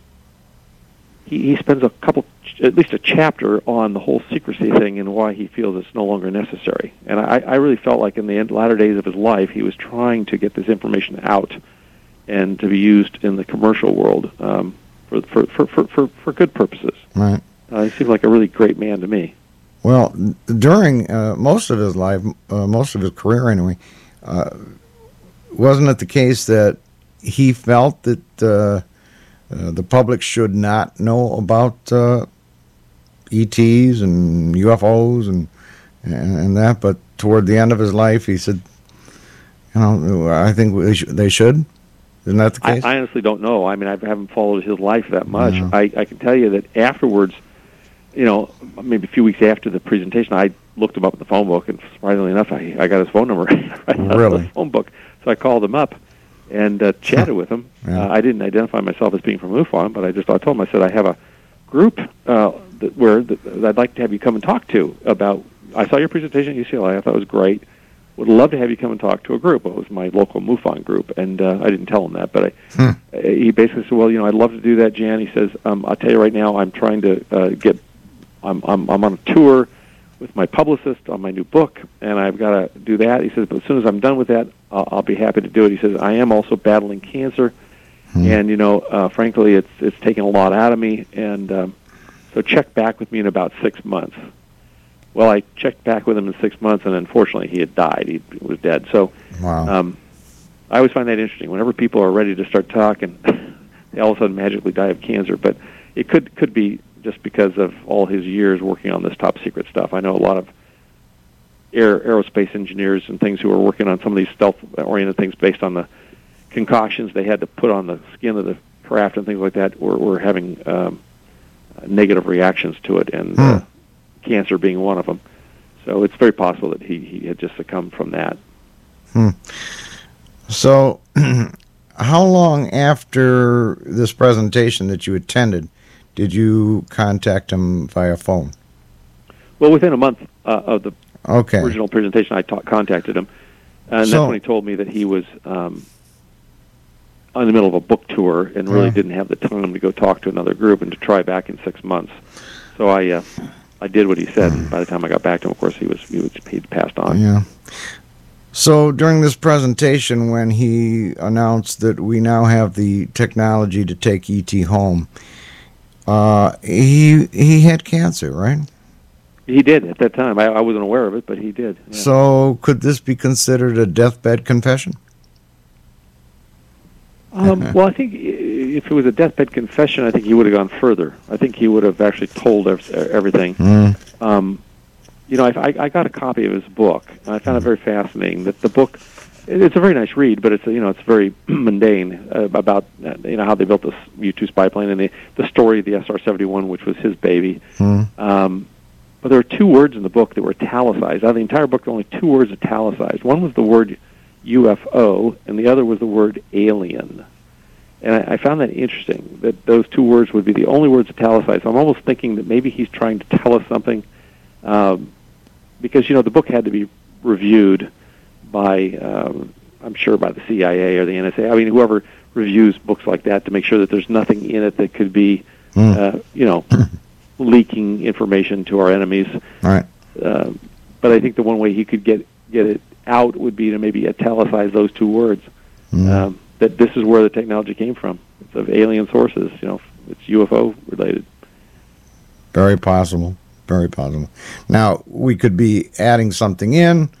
he, he spends a couple, at least a chapter on the whole secrecy thing and why he feels it's no longer necessary. And I, I really felt like in the end, latter days of his life, he was trying to get this information out and to be used in the commercial world um, for, for, for, for, for, for good purposes. Right. Uh, he seemed like a really great man to me. Well, during uh, most of his life, uh, most of his career anyway, uh, wasn't it the case that he felt that uh, uh, the public should not know about uh, E Ts and U F Os and, and and that? But toward the end of his life, he said, "You know, I think we sh- they should." Isn't that the I, case? I honestly don't know. I mean, I haven't followed his life that much. Yeah. I, I can tell you that afterwards, you know, maybe a few weeks after the presentation, I looked him up in the phone book, and surprisingly enough, I, I got his phone number right out of Really? the phone book. So I called him up and uh, chatted with him. Yeah. Uh, I didn't identify myself as being from MUFON, but I just I told him, I said, I have a group uh, that, where that, that I'd like to have you come and talk to about, I saw your presentation at U C L A, I thought it was great. Would love to have you come and talk to a group. It was my local MUFON group, and uh, I didn't tell him that, but I, Hmm. uh, he basically said, well, you know, I'd love to do that, Jan. He says, um, I'll tell you right now, I'm trying to uh, get, I'm, I'm, I'm on a tour with my publicist on my new book, and I've got to do that. He says, but as soon as I'm done with that, I'll, I'll be happy to do it. He says, I am also battling cancer, Hmm. and, you know, uh, frankly, it's it's taken a lot out of me, and um, so check back with me in about six months. Well, I checked back with him in six months, and unfortunately, he had died. He was dead. So Wow. um, I always find that interesting. Whenever people are ready to start talking, they all of a sudden magically die of cancer. But it could could be just because of all his years working on this top secret stuff. I know a lot of air, aerospace engineers and things who are working on some of these stealth-oriented things based on the concoctions they had to put on the skin of the craft and things like that were, were having um, negative reactions to it, and Hmm. uh, cancer being one of them. So it's very possible that he, he had just succumbed from that. Hmm. So, how long after this presentation that you attended did you contact him via phone? Well, within a month uh, of the Okay. original presentation, I ta- contacted him, and So- that's when he told me that he was um, in the middle of a book tour and really Yeah. didn't have the time to go talk to another group and to try back in six months. So I uh, I did what he said, and by the time I got back to him, of course, he was he was he'd passed on. Yeah. So during this presentation, when he announced that we now have the technology to take E T home, uh, he he had cancer, right? He did at that time. I, I wasn't aware of it, but he did. Yeah. So could this be considered a deathbed confession? Um, well, I think i- if it was a deathbed confession, I think he would have gone further. I think he would have actually told ev- everything. Mm. Um, you know, I, I, I got a copy of his book, and I found it very fascinating. That the book, it, it's a very nice read, but it's you know it's very mundane uh, about uh, you know how they built this U two spy plane and the the story of the S R seventy-one, which was his baby. Mm. Um, but there were two words in the book that were italicized. Out of the entire book, there were only two words italicized. One was the word U F O, and the other was the word alien. And I, I found that interesting, that those two words would be the only words italicized. So I'm almost thinking that maybe he's trying to tell us something, um, because, you know, the book had to be reviewed by, um, I'm sure, by the C I A or the N S A. I mean, whoever reviews books like that to make sure that there's nothing in it that could be, Mm. uh, you know, leaking information to our enemies. All right. Uh, but I think the one way he could get get it out would be to maybe italicize those two words. Mm. Um, that this is where the technology came from. It's of alien sources. You know, it's U F O related. Very possible. Very possible. Now, we could be adding something in,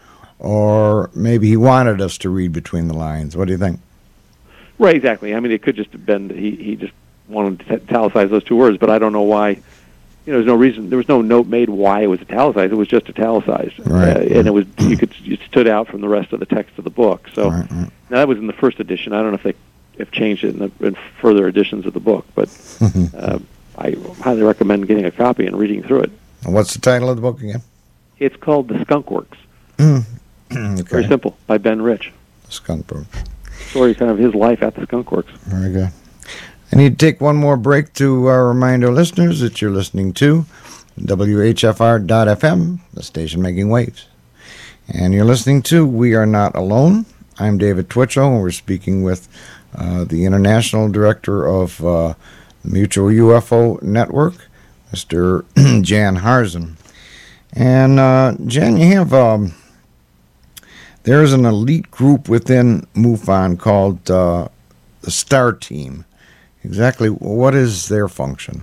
or maybe he wanted us to read between the lines. What do you think? Right, exactly. I mean, it could just have been that he, he just wanted to italicize those two words, but I don't know why. You know, there's no reason. There was no note made why it was italicized. It was just italicized, right, uh, right. and it was you could it stood out from the rest of the text of the book. So Right, right. now that was in the first edition. I don't know if they have changed it in, the, in further editions of the book, but uh, I highly recommend getting a copy and reading through it. And what's the title of the book again? It's called The Skunk Works. Okay. Very simple, by Ben Rich. Skunk Book. Story kind of his life at the Skunk Works. Very good. I need to take one more break to uh, remind our listeners that you're listening to W H F R dot F M, the station making waves. And you're listening to We Are Not Alone. I'm David Twitchell, and we're speaking with uh, the International Director of uh, the Mutual U F O Network, Mister Jan Harzan. And uh, Jan, you have um, there's an elite group within MUFON called uh, the STAR Team. Exactly what is their function?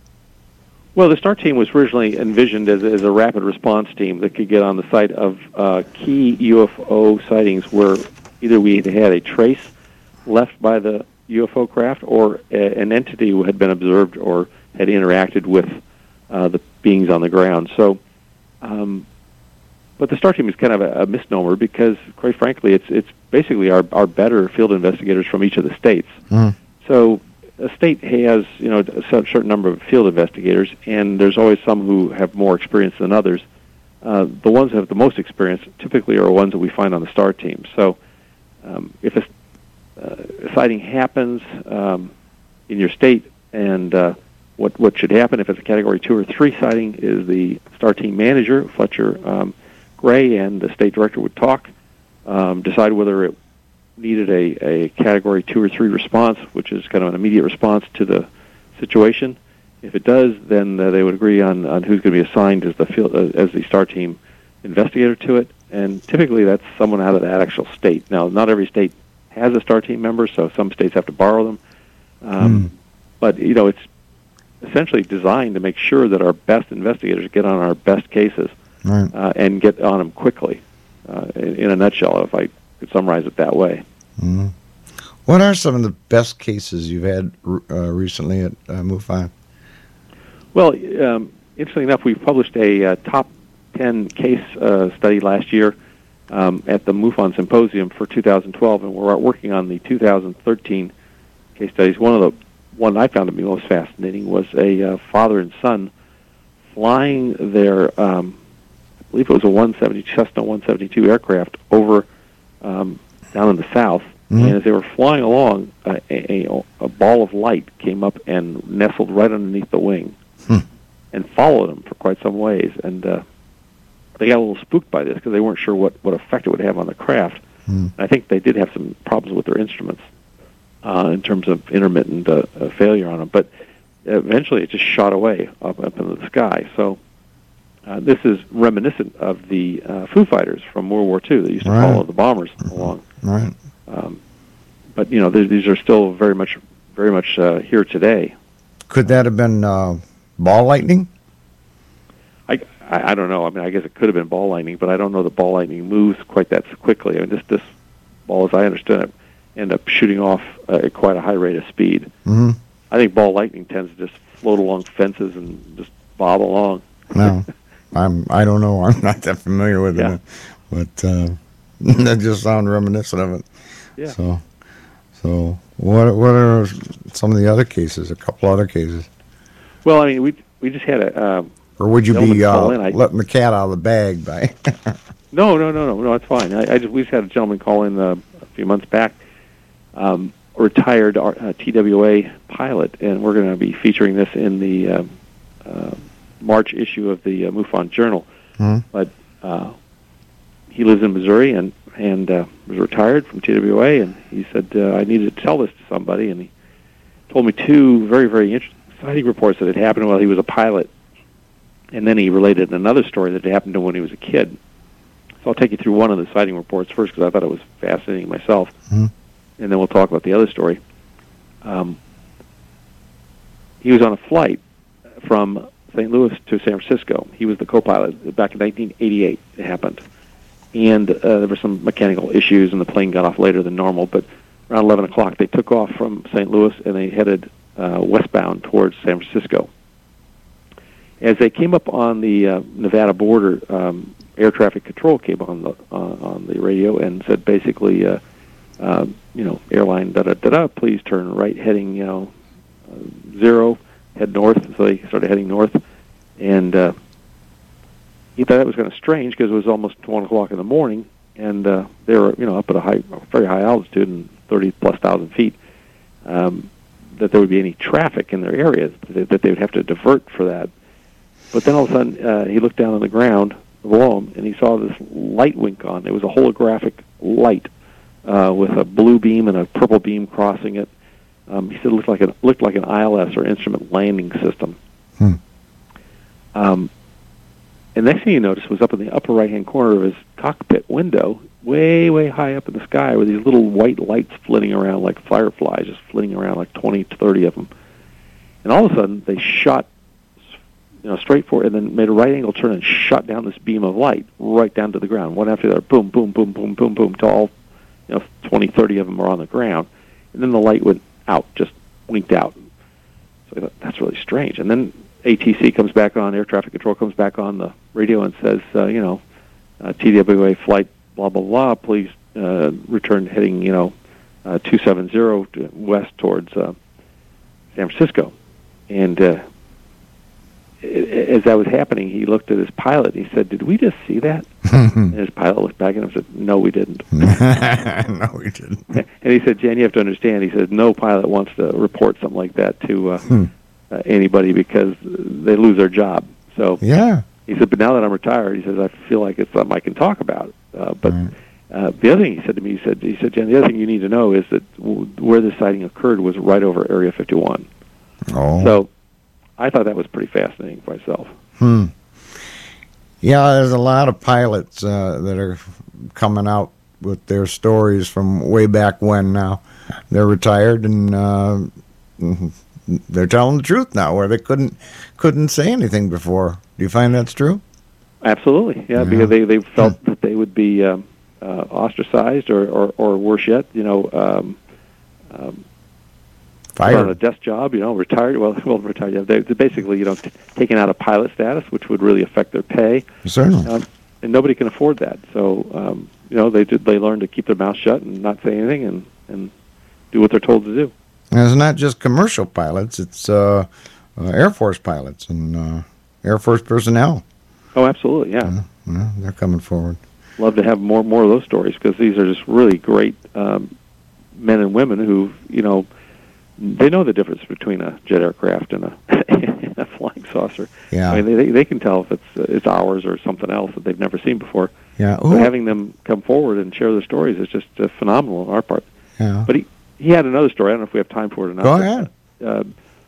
Well, the STAR Team was originally envisioned as, as a rapid response team that could get on the site of uh, key U F O sightings where either we had had a trace left by the U F O craft or a, an entity who had been observed or had interacted with uh, the beings on the ground. So, um, but the STAR Team is kind of a, a misnomer because, quite frankly, it's it's basically our, our better field investigators from each of the states. Mm. So a state has, you know, a certain number of field investigators, and there's always some who have more experience than others. Uh, the ones that have the most experience typically are ones that we find on the STAR Team. So um, if a, uh, a sighting happens um, in your state, and uh, what what should happen if it's a Category two or three sighting is the STAR Team manager, Fletcher um, Gray, and the state director would talk, um, decide whether it needed a, a Category two or three response, which is kind of an immediate response to the situation. If it does, then uh, they would agree on, on who's going to be assigned as the field, uh, as the STAR Team investigator to it, and typically that's someone out of that actual state. Now, not every state has a STAR Team member, so some states have to borrow them. Um, mm. But, you know, it's essentially designed to make sure that our best investigators get on our best cases right. uh, and get on them quickly, uh, in, in a nutshell, if I could summarize it that way. Mm-hmm. What are some of the best cases you've had uh, recently at uh, MUFON? Well, um, interestingly enough, we published a uh, top ten case uh, study last year um, at the MUFON Symposium for two thousand twelve, and we're working on the two thousand thirteen case studies. One of the one I found to be most fascinating was a uh, father and son flying their, um, I believe it was a one seventy Cessna one seventy-two aircraft over um, down in the south, mm-hmm. and as they were flying along, uh, a, a, a ball of light came up and nestled right underneath the wing hmm. and followed them for quite some ways. And uh, they got a little spooked by this because they weren't sure what, what effect it would have on the craft. Hmm. And I think they did have some problems with their instruments uh, in terms of intermittent uh, uh, failure on them. But eventually it just shot away up, up into the sky. So uh, this is reminiscent of the uh, Foo Fighters from World War Two. They used to right. follow the bombers along. Right. Um, but you know, these are still very much, very much uh, here today. Could that have been uh, ball lightning? I, I I don't know. I mean, I guess it could have been ball lightning, but I don't know that ball lightning moves quite that quickly. I mean, this this ball, as I understood it, ended up shooting off uh, at quite a high rate of speed. Mm-hmm. I think ball lightning tends to just float along fences and just bob along. No, I'm. I don't know. I'm not that familiar with yeah. it, but uh, that just sounds reminiscent of it. Yeah. So, so what? What are some of the other cases? A couple other cases. Well, I mean, we we just had a. Um, or would you be uh, I, letting the cat out of the bag by? no, no, no, no, no. It's fine. I, I just we just had a gentleman call in uh, a few months back. Um, a retired uh, T W A pilot, and we're going to be featuring this in the uh, uh, March issue of the uh, MUFON Journal. Mm-hmm. But uh, he lives in Missouri and and uh, was retired from T W A, and he said uh, I needed to tell this to somebody, and he told me two very very interesting sighting reports that had happened while he was a pilot, and then he related another story that had happened to him when he was a kid. So I'll take you through one of the sighting reports first because I thought it was fascinating myself. Mm-hmm. and then we'll talk about the other story. Um, he was on a flight from Saint Louis to San Francisco. He was the co-pilot. Back in nineteen eighty-eight, it happened. And uh, there were some mechanical issues, and the plane got off later than normal. But around eleven o'clock, they took off from Saint Louis, and they headed uh, westbound towards San Francisco. As they came up on the uh, Nevada border, um, air traffic control came on the uh, on the radio and said basically, uh, uh, you know, airline da da da da, please turn right, heading you know uh, zero, head north. So they started heading north, and uh, he thought that was kind of strange because it was almost one o'clock in the morning, and uh, they were you know up at a high, very high altitude and thirty plus thousand feet. Um, that there would be any traffic in their area, that they would have to divert for that. But then all of a sudden, uh, he looked down on the ground below him, and he saw this light wink on. It was a holographic light uh, with a blue beam and a purple beam crossing it. Um, he said it looked like an looked like an I L S, or Instrument Landing System. Hmm. Um, and next thing he noticed was up in the upper right-hand corner of his cockpit window, way, way high up in the sky, were these little white lights flitting around like fireflies, just flitting around like twenty, thirty of them. And all of a sudden, they shot you know, straight forward, and then made a right angle turn and shot down this beam of light right down to the ground, one after the other, boom, boom, boom, boom, boom, boom, till all, you know, twenty, thirty of them are on the ground. And then the light went out, just winked out. So I thought, that's really strange. And then A T C comes back on, air traffic control comes back on the radio and says, uh, you know, uh, T W A flight, blah, blah, blah, please uh, return heading, you know, uh, two seven zero to west towards uh, San Francisco. And uh, as that was happening, he looked at his pilot. He said, "Did we just see that?" And his pilot looked back at him and said, "No, we didn't." No, we didn't. And he said, "Jan, you have to understand." He said, "No pilot wants to report something like that to uh, Hmm. uh, anybody because they lose their job." So Yeah. he said, "But now that I'm retired," he says, "I feel like it's something I can talk about." Uh, but Right. uh, the other thing he said to me, he said, "He said, Jan, the other thing you need to know is that w- where the sighting occurred was right over Area fifty-one." Oh. So I thought that was pretty fascinating myself. Hmm. Yeah, there's a lot of pilots uh, that are coming out with their stories from way back when now. They're retired and uh, they're telling the truth now, where they couldn't couldn't say anything before. Do you find that's true? Absolutely, yeah, Yeah. because they, they felt that they would be um, uh, ostracized or, or, or worse yet, you know, um, um, on a Fired. desk job, you know, retired. Well, well, retired. Yeah, they, they're basically, you know, t- taken out of pilot status, which would really affect their pay, Certainly. um, and nobody can afford that. So, um, you know, they did, they learn to keep their mouth shut and not say anything, and, and do what they're told to do. And it's not just commercial pilots, it's uh, uh, Air Force pilots and uh, Air Force personnel. Oh, absolutely, yeah. Yeah, they're coming forward. Love to have more more of those stories because these are just really great um, men and women who, you know, they know the difference between a jet aircraft and a, and a flying saucer. Yeah. I mean, they they can tell if it's uh, it's ours or something else that they've never seen before. Yeah. So Ooh. having them come forward and share their stories is just uh, phenomenal on our part. Yeah. But he he had another story. I don't know if we have time for it or not. Go but, ahead. Uh,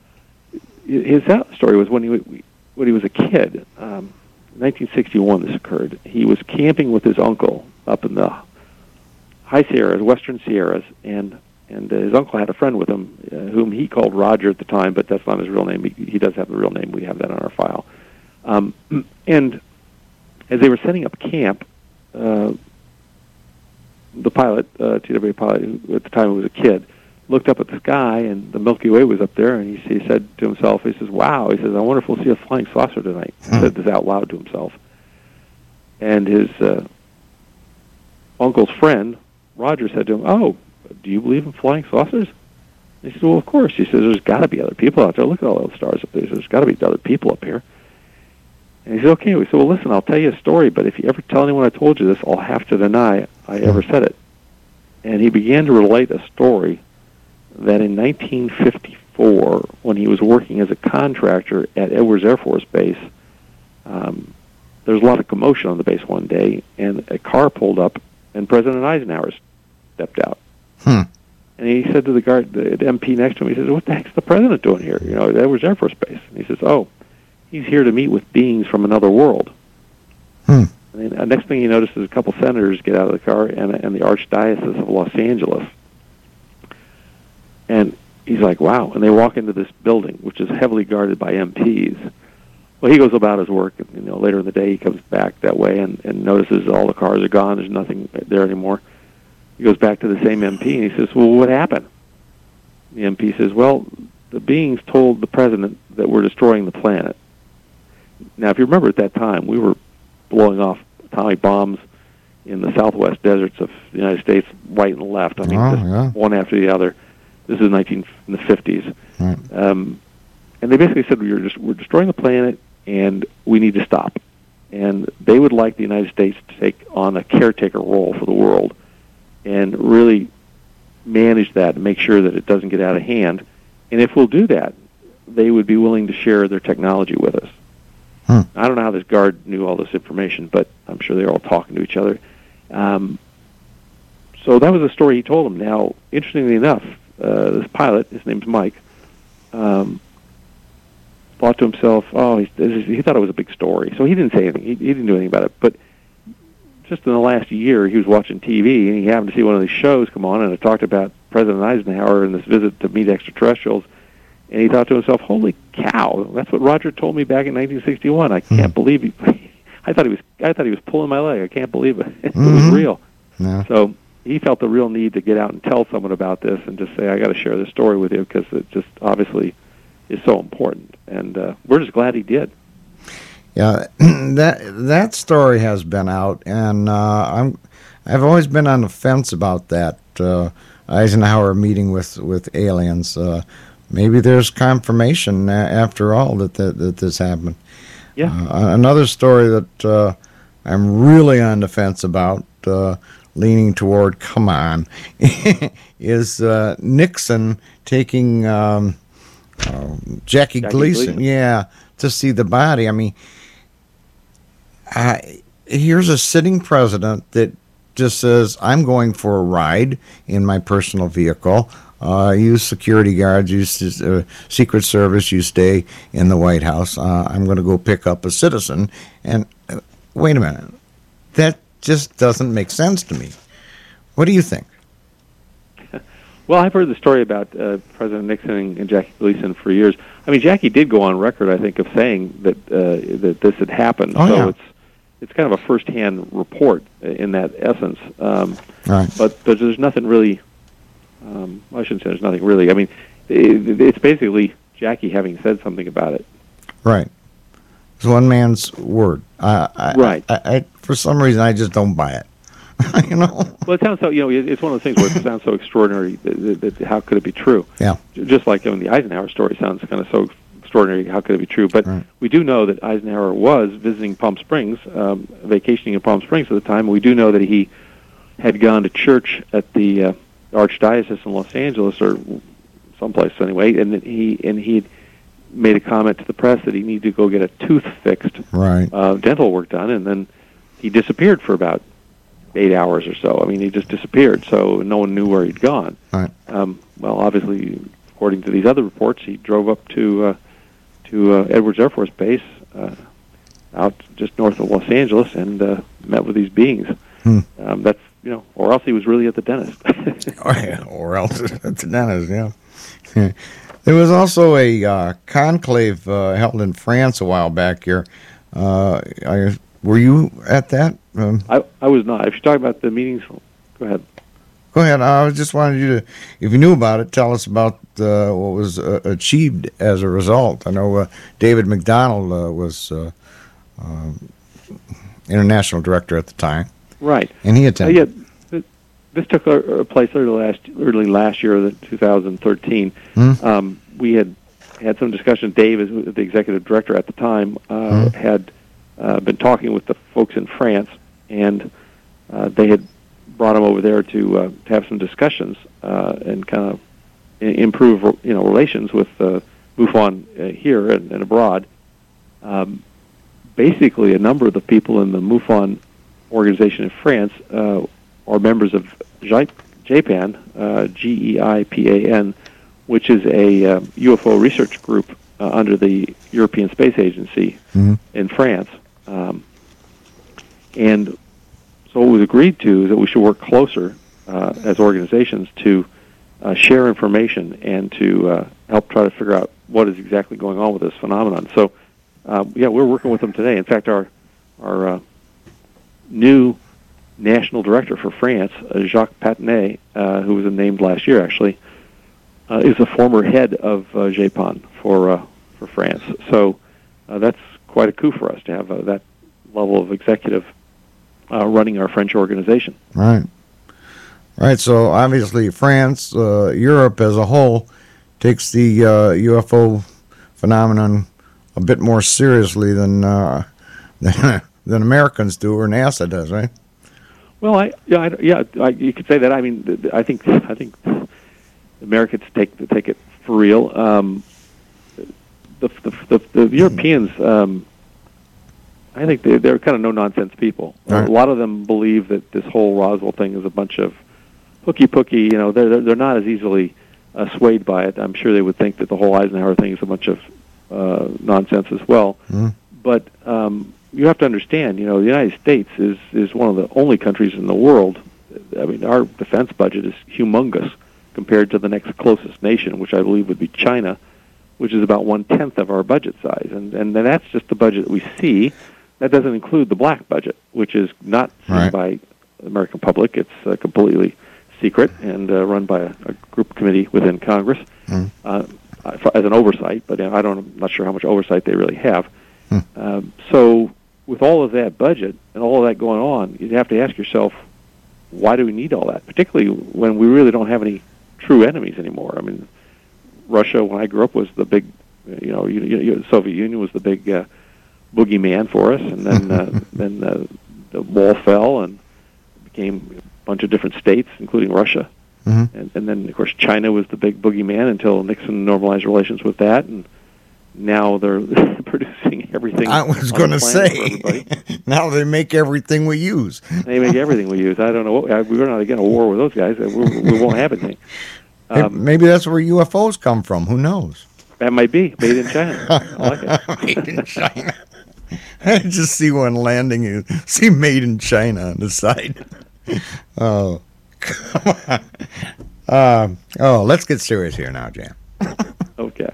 his that story was when he wa- when he was a kid. Um, nineteen sixty-one. This occurred. He was camping with his uncle up in the High Sierras, Western Sierras, and and uh, his uncle had a friend with him, uh, whom he called Roger at the time, but that's not his real name. He, he does have a real name. We have that on our file. Um, and as they were setting up camp, uh, the pilot, uh, T W A pilot, who at the time was a kid, looked up at the sky, and the Milky Way was up there, and he, he said to himself, he says, "Wow," he says, "I wonder if we'll see a flying saucer tonight." He said this out loud to himself. And his uh, uncle's friend, Roger, said to him, "Oh, do you believe in flying saucers?" And he said, "Well, of course." He says, "There's got to be other people out there. Look at all those stars up there. He says, There's got to be other people up here." And he said, "Okay." We said, "Well, listen, I'll tell you a story, but if you ever tell anyone I told you this, I'll have to deny I ever said it." And he began to relate a story that in nineteen fifty-four, when he was working as a contractor at Edwards Air Force Base, um, there was a lot of commotion on the base one day, and a car pulled up, and President Eisenhower stepped out. Hmm. And he said to the guard, the M P next to him, he says, "What the heck's the president doing here? You know, at Edwards Air Force Base?" And he says, "Oh, he's here to meet with beings from another world." Hmm. And then, uh, next thing he notices, a couple senators get out of the car, and, and the Archdiocese of Los Angeles And he's like, wow. And they walk into this building, which is heavily guarded by M Ps. Well, he goes about his work. And, you know, later in the day, he comes back that way and, and notices all the cars are gone. There's nothing there anymore. He goes back to the same M P, and he says, well, what happened? The M P says, well, the beings told the president that we're destroying the planet. Now, if you remember at that time, we were blowing off atomic bombs in the southwest deserts of the United States, right and left. I mean, Oh, just yeah. one after the other. This is nineteen in the fifties, Right. um, and they basically said we're just we're destroying the planet, and we need to stop. And they would like the United States to take on a caretaker role for the world, and really manage that and make sure that it doesn't get out of hand. And if we'll do that, they would be willing to share their technology with us. Hmm. I don't know how this guard knew all this information, but I'm sure they were all talking to each other. Um, so that was the story he told them. Now, interestingly enough, uh, this pilot, his name's Mike, um, thought to himself, oh, he, this is, he thought it was a big story. So he didn't say anything. He, he didn't do anything about it. But just in the last year, he was watching T V, and he happened to see one of these shows come on, and it talked about President Eisenhower and this visit to meet extraterrestrials. And he thought to himself, holy cow, that's what Roger told me back in nineteen sixty-one. I can't believe he... I thought he was I thought he was pulling my leg. I can't believe it. It Mhm. was real. Yeah. So he felt the real need to get out and tell someone about this and just say, I got to share this story with you because it just obviously is so important. And uh, we're just glad he did. Yeah, that that story has been out, and uh, I'm I've always been on the fence about that uh, Eisenhower meeting with with aliens. Uh, maybe there's confirmation a- after all that, that that this happened. Yeah. Uh, another story that uh, I'm really on the fence about, uh, leaning toward, come on, is uh, Nixon taking um, uh, Jackie, Jackie Gleason, Gleason. yeah, to see the body. I mean, I, here's a sitting president that just says, I'm going for a ride in my personal vehicle. Uh, use security guards, use uh, Secret Service, you stay in the White House. Uh, I'm going to go pick up a citizen. And uh, wait a minute. That just doesn't make sense to me. What do you think? Well, I've heard the story about uh, President Nixon and, and Jackie Gleason for years. I mean, Jackie did go on record, I think, of saying that uh, that this had happened. Oh, so yeah. it's it's kind of a first-hand report in that essence. Um, Right. But there's, there's nothing really. Um, well, I shouldn't say there's nothing really. I mean, it, it's basically Jackie having said something about it. Right. It's one man's word. I, I, Right. I, I, for some reason, I just don't buy it. You know? Well, it sounds so. You know, it- it's one of those things where it sounds so extraordinary. That, that, that how could it be true? Yeah. J- Just like, I mean, the Eisenhower story sounds kind of so extraordinary. How could it be true? But Right. we do know that Eisenhower was visiting Palm Springs, um, vacationing in Palm Springs at the time. We do know that he had gone to church at the uh, Archdiocese in Los Angeles, or someplace anyway, and that he and he made a comment to the press that he needed to go get a tooth fixed, Right. uh, dental work done, and then he disappeared for about eight hours or so. I mean, he just disappeared, so no one knew where he'd gone. Right. Um, well, obviously, according to these other reports, he drove up to uh, to uh, Edwards Air Force Base, uh, out just north of Los Angeles, and uh, met with these beings. Hmm. Um, that's you know, or else he was really at the dentist. Oh, yeah. Or else at the dentist, yeah. There was also a uh, conclave uh, held in France a while back here. Uh, I, were you at that? Um, I I was not. If you're talking about the meetings, go ahead. Go ahead. I just wanted you to, if you knew about it, tell us about uh, what was uh, achieved as a result. I know uh, David McDonald uh, was uh, uh, international director at the time, Right. and he Uh, attended. yeah, th- this took uh, place early last early last year, the two thousand thirteen. Hmm? Um, we had had some discussion. Dave, as the executive director at the time, uh, Hmm. had uh, been talking with the folks in France, and uh, they had brought him over there to uh, to have some discussions uh, and kind of i- improve, you know, relations with uh, MUFON uh, here and, and abroad. Um, basically, a number of the people in the MUFON organization in France uh, are members of J- JPAN, uh, G E I P A N, which is a uh, U F O research group uh, under the European Space Agency Mhm. in France. Um, and so what was agreed to is that we should work closer uh, as organizations to uh, share information and to uh, help try to figure out what is exactly going on with this phenomenon. So, uh, yeah, we're working with them today. In fact, our our uh, new national director for France, uh, Jacques Patinet, uh, who was named last year, actually, uh, is a former head of uh, G E P O N for uh, for France. So uh, that's quite a coup for us to have uh, that level of executive uh, running our French organization. Right. Right. So obviously, France, uh, Europe as a whole, takes the uh, U F O phenomenon a bit more seriously than uh, than, than Americans do, or NASA does, right? Well, I yeah, I, yeah, I, you could say that. I mean, th- th- I think I think Americans take take it for real. Um, the, the the the Europeans, um, I think they they're kind of no nonsense people. Right. A lot of them believe that this whole Roswell thing is a bunch of hooky pooky. You know, they're they're, they're not as easily uh, swayed by it. I'm sure they would think that the whole Eisenhower thing is a bunch of uh, nonsense as well. Mm. But um, you have to understand, you know, the United States is, is one of the only countries in the world. I mean, our defense budget is humongous compared to the next closest nation, which I believe would be China, which is about one-tenth of our budget size. And, and then that's just the budget that we see. That doesn't include the black budget, which is not seen Right. by the American public. It's uh, completely secret and uh, run by a, a group committee within Congress Mm. uh, as an oversight, but I don't, I'm not sure how much oversight they really have. Mm. Um, so with all of that budget and all of that going on, you have to ask yourself, why do we need all that? Particularly when we really don't have any true enemies anymore. I mean, Russia, when I grew up, was the big, you know, you, you, the Soviet Union was the big uh, boogeyman for us, and then uh, then uh, the wall fell and became a bunch of different states, including Russia. Mm-hmm. And, and then, of course, China was the big boogeyman until Nixon normalized relations with that, and now they're producing everything. I was going to say, now they make everything we use. They make everything we use. I don't know. What, we're not again a war with those guys. We're, we won't have anything. Um, Maybe that's where U F Os come from. Who knows? That might be made in China. I like it. Made in China. I just see one landing. You see "Made in China" on the side. Oh, come on. Uh, oh, let's get serious here now, Jan. Okay.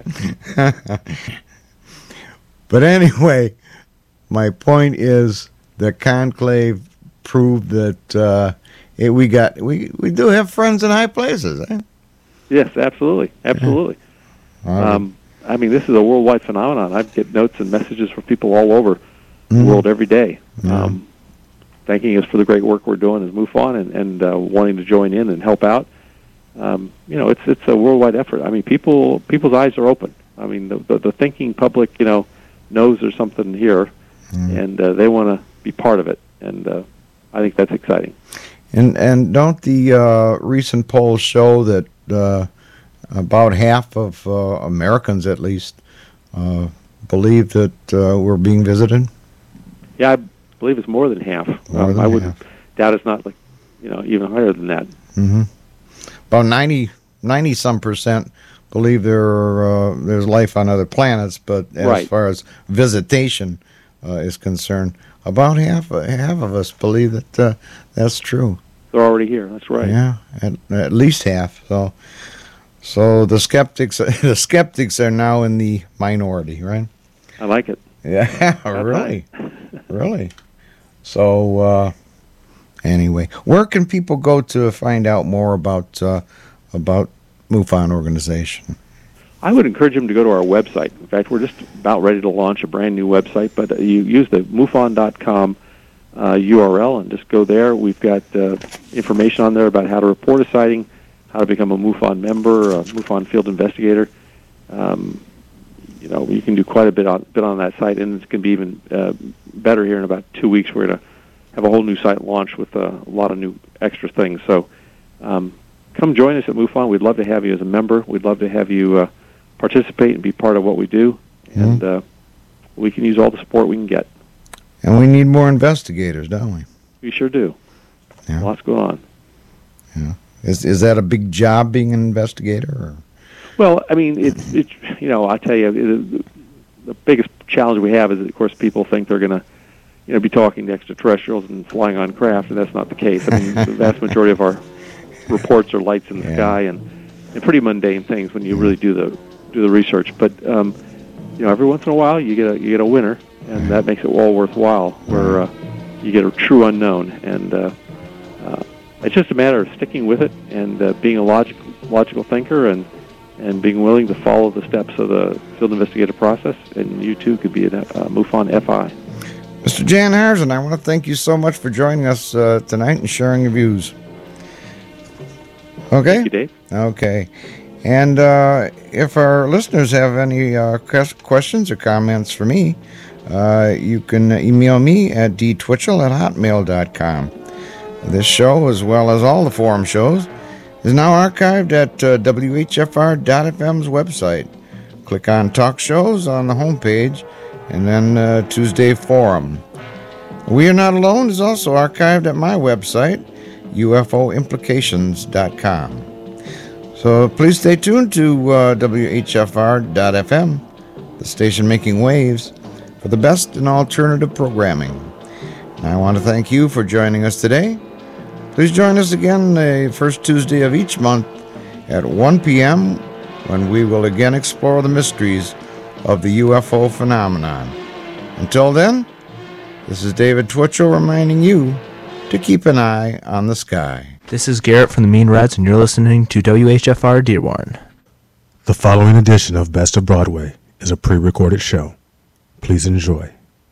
But anyway, my point is the conclave proved that uh, it, we got we, we do have friends in high places. Eh? Yes, absolutely, absolutely. Um, I mean, this is a worldwide phenomenon. I get notes and messages from people all over the Mhm. world every day, Yeah. um, thanking us for the great work we're doing as MUFON and, and uh, wanting to join in and help out. Um, you know, it's it's a worldwide effort. I mean, people people's eyes are open. I mean, the the, the thinking public, you know, knows there's something here, Mhm. and uh, they want to be part of it. And uh, I think that's exciting. And and don't the uh, recent polls show that uh, about half of uh, Americans, at least, uh, believe that uh, we're being visited? Yeah, I believe it's more than half. More um, than I would half. doubt it's not like, you know, even higher than that. Mm-hmm. About ninety, ninety some percent believe there are, uh, there's life on other planets, but as Right. far as visitation uh, is concerned, about half half of us believe that uh, that's true. They're already here. That's right. Yeah, at, at least half. So, so the skeptics the skeptics are now in the minority, right? I like it. Yeah, really, really. So, uh, anyway, where can people go to find out more about uh, about MUFON organization? I would encourage them to go to our website. In fact, we're just about ready to launch a brand new website, but uh, you use the MUFON dot com uh, U R L and just go there. We've got uh, information on there about how to report a sighting, how to become a MUFON member, a MUFON field investigator. Um, you know, you can do quite a bit on bit on that site, and it's going to be even uh, better here in about two weeks. We're going to have a whole new site launch with uh, a lot of new extra things. So um, come join us at MUFON. We'd love to have you as a member. We'd love to have you uh, participate and be part of what we do, and uh, we can use all the support we can get. And we need more investigators, don't we? We sure do. Yeah. Lots going on. Yeah. Is is that a big job being an investigator? Or? Well, I mean, it's, it's you know, I tell you, it, the biggest challenge we have is, that, of course, people think they're going to, you know, be talking to extraterrestrials and flying on craft, and that's not the case. I mean, the vast majority of our reports are lights in the Yeah. sky, and and pretty mundane things when you really do the do the research. But um, you know, every once in a while you get a you get a winner, and that makes it all worthwhile. Where uh, you get a true unknown, and uh, uh, it's just a matter of sticking with it and uh, being a logic, logical thinker, and and being willing to follow the steps of the field investigative process. And you too could be a uh, MUFON F I. Mister Jan Harrison, I want to thank you so much for joining us uh, tonight and sharing your views. Okay? Thank you, Dave. Okay. And uh, if our listeners have any uh, questions or comments for me, uh, you can email me at d twitchell at hotmail dot com. This show, as well as all the forum shows, is now archived at uh, W H F R dot F M's website. Click on Talk Shows on the homepage, and then uh, Tuesday Forum. We Are Not Alone is also archived at my website, U F O implications dot com. So please stay tuned to uh, W H F R dot F M, the station making waves, for the best in alternative programming. And I want to thank you for joining us today. Please join us again the first Tuesday of each month at one p.m. when we will again explore the mysteries of the U F O phenomenon. Until then, this is David Twitchell reminding you to keep an eye on the sky. This is Garrett from the Mean Reds, and you're listening to W H F R Dearborn. The following edition of Best of Broadway is a pre-recorded show. Please enjoy.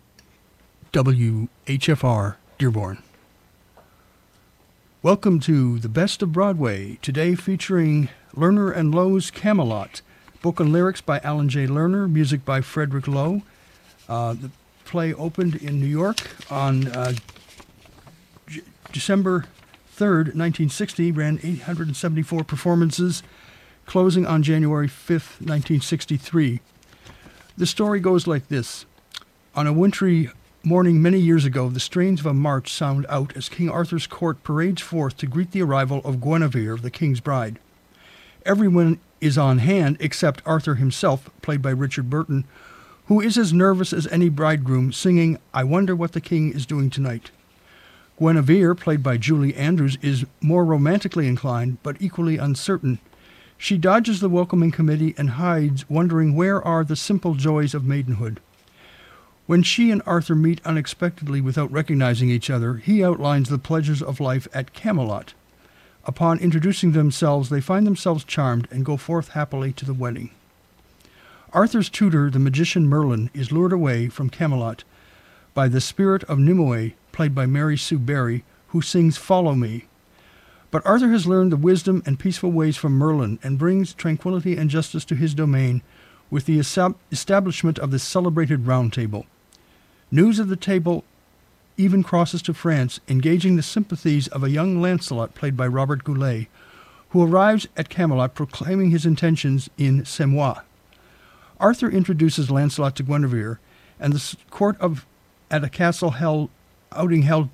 W H F R Dearborn. Welcome to the Best of Broadway, today featuring Lerner and Lowe's Camelot, book and lyrics by Alan J. Lerner, music by Frederick Lowe. Uh, the play opened in New York on uh, J- December third, nineteen sixty, ran eight hundred seventy-four performances, closing on January fifth, nineteen sixty-three. The story goes like this. On a wintry morning many years ago, the strains of a march sound out as King Arthur's court parades forth to greet the arrival of Guinevere, the king's bride. Everyone is on hand except Arthur himself, played by Richard Burton, who is as nervous as any bridegroom, singing, "I wonder what the king is doing tonight." Guinevere, played by Julie Andrews, is more romantically inclined, but equally uncertain. She dodges the welcoming committee and hides, wondering where are the simple joys of maidenhood. When she and Arthur meet unexpectedly without recognizing each other, he outlines the pleasures of life at Camelot. Upon introducing themselves, they find themselves charmed and go forth happily to the wedding. Arthur's tutor, the magician Merlin, is lured away from Camelot by the spirit of Nimue, played by Mary Sue Berry, who sings "Follow Me." But Arthur has learned the wisdom and peaceful ways from Merlin and brings tranquility and justice to his domain with the establishment of the celebrated Round Table. News of the table even crosses to France, engaging the sympathies of a young Lancelot, played by Robert Goulet, who arrives at Camelot proclaiming his intentions in C'est moi. Arthur introduces Lancelot to Guinevere, and the court of at a castle held outing held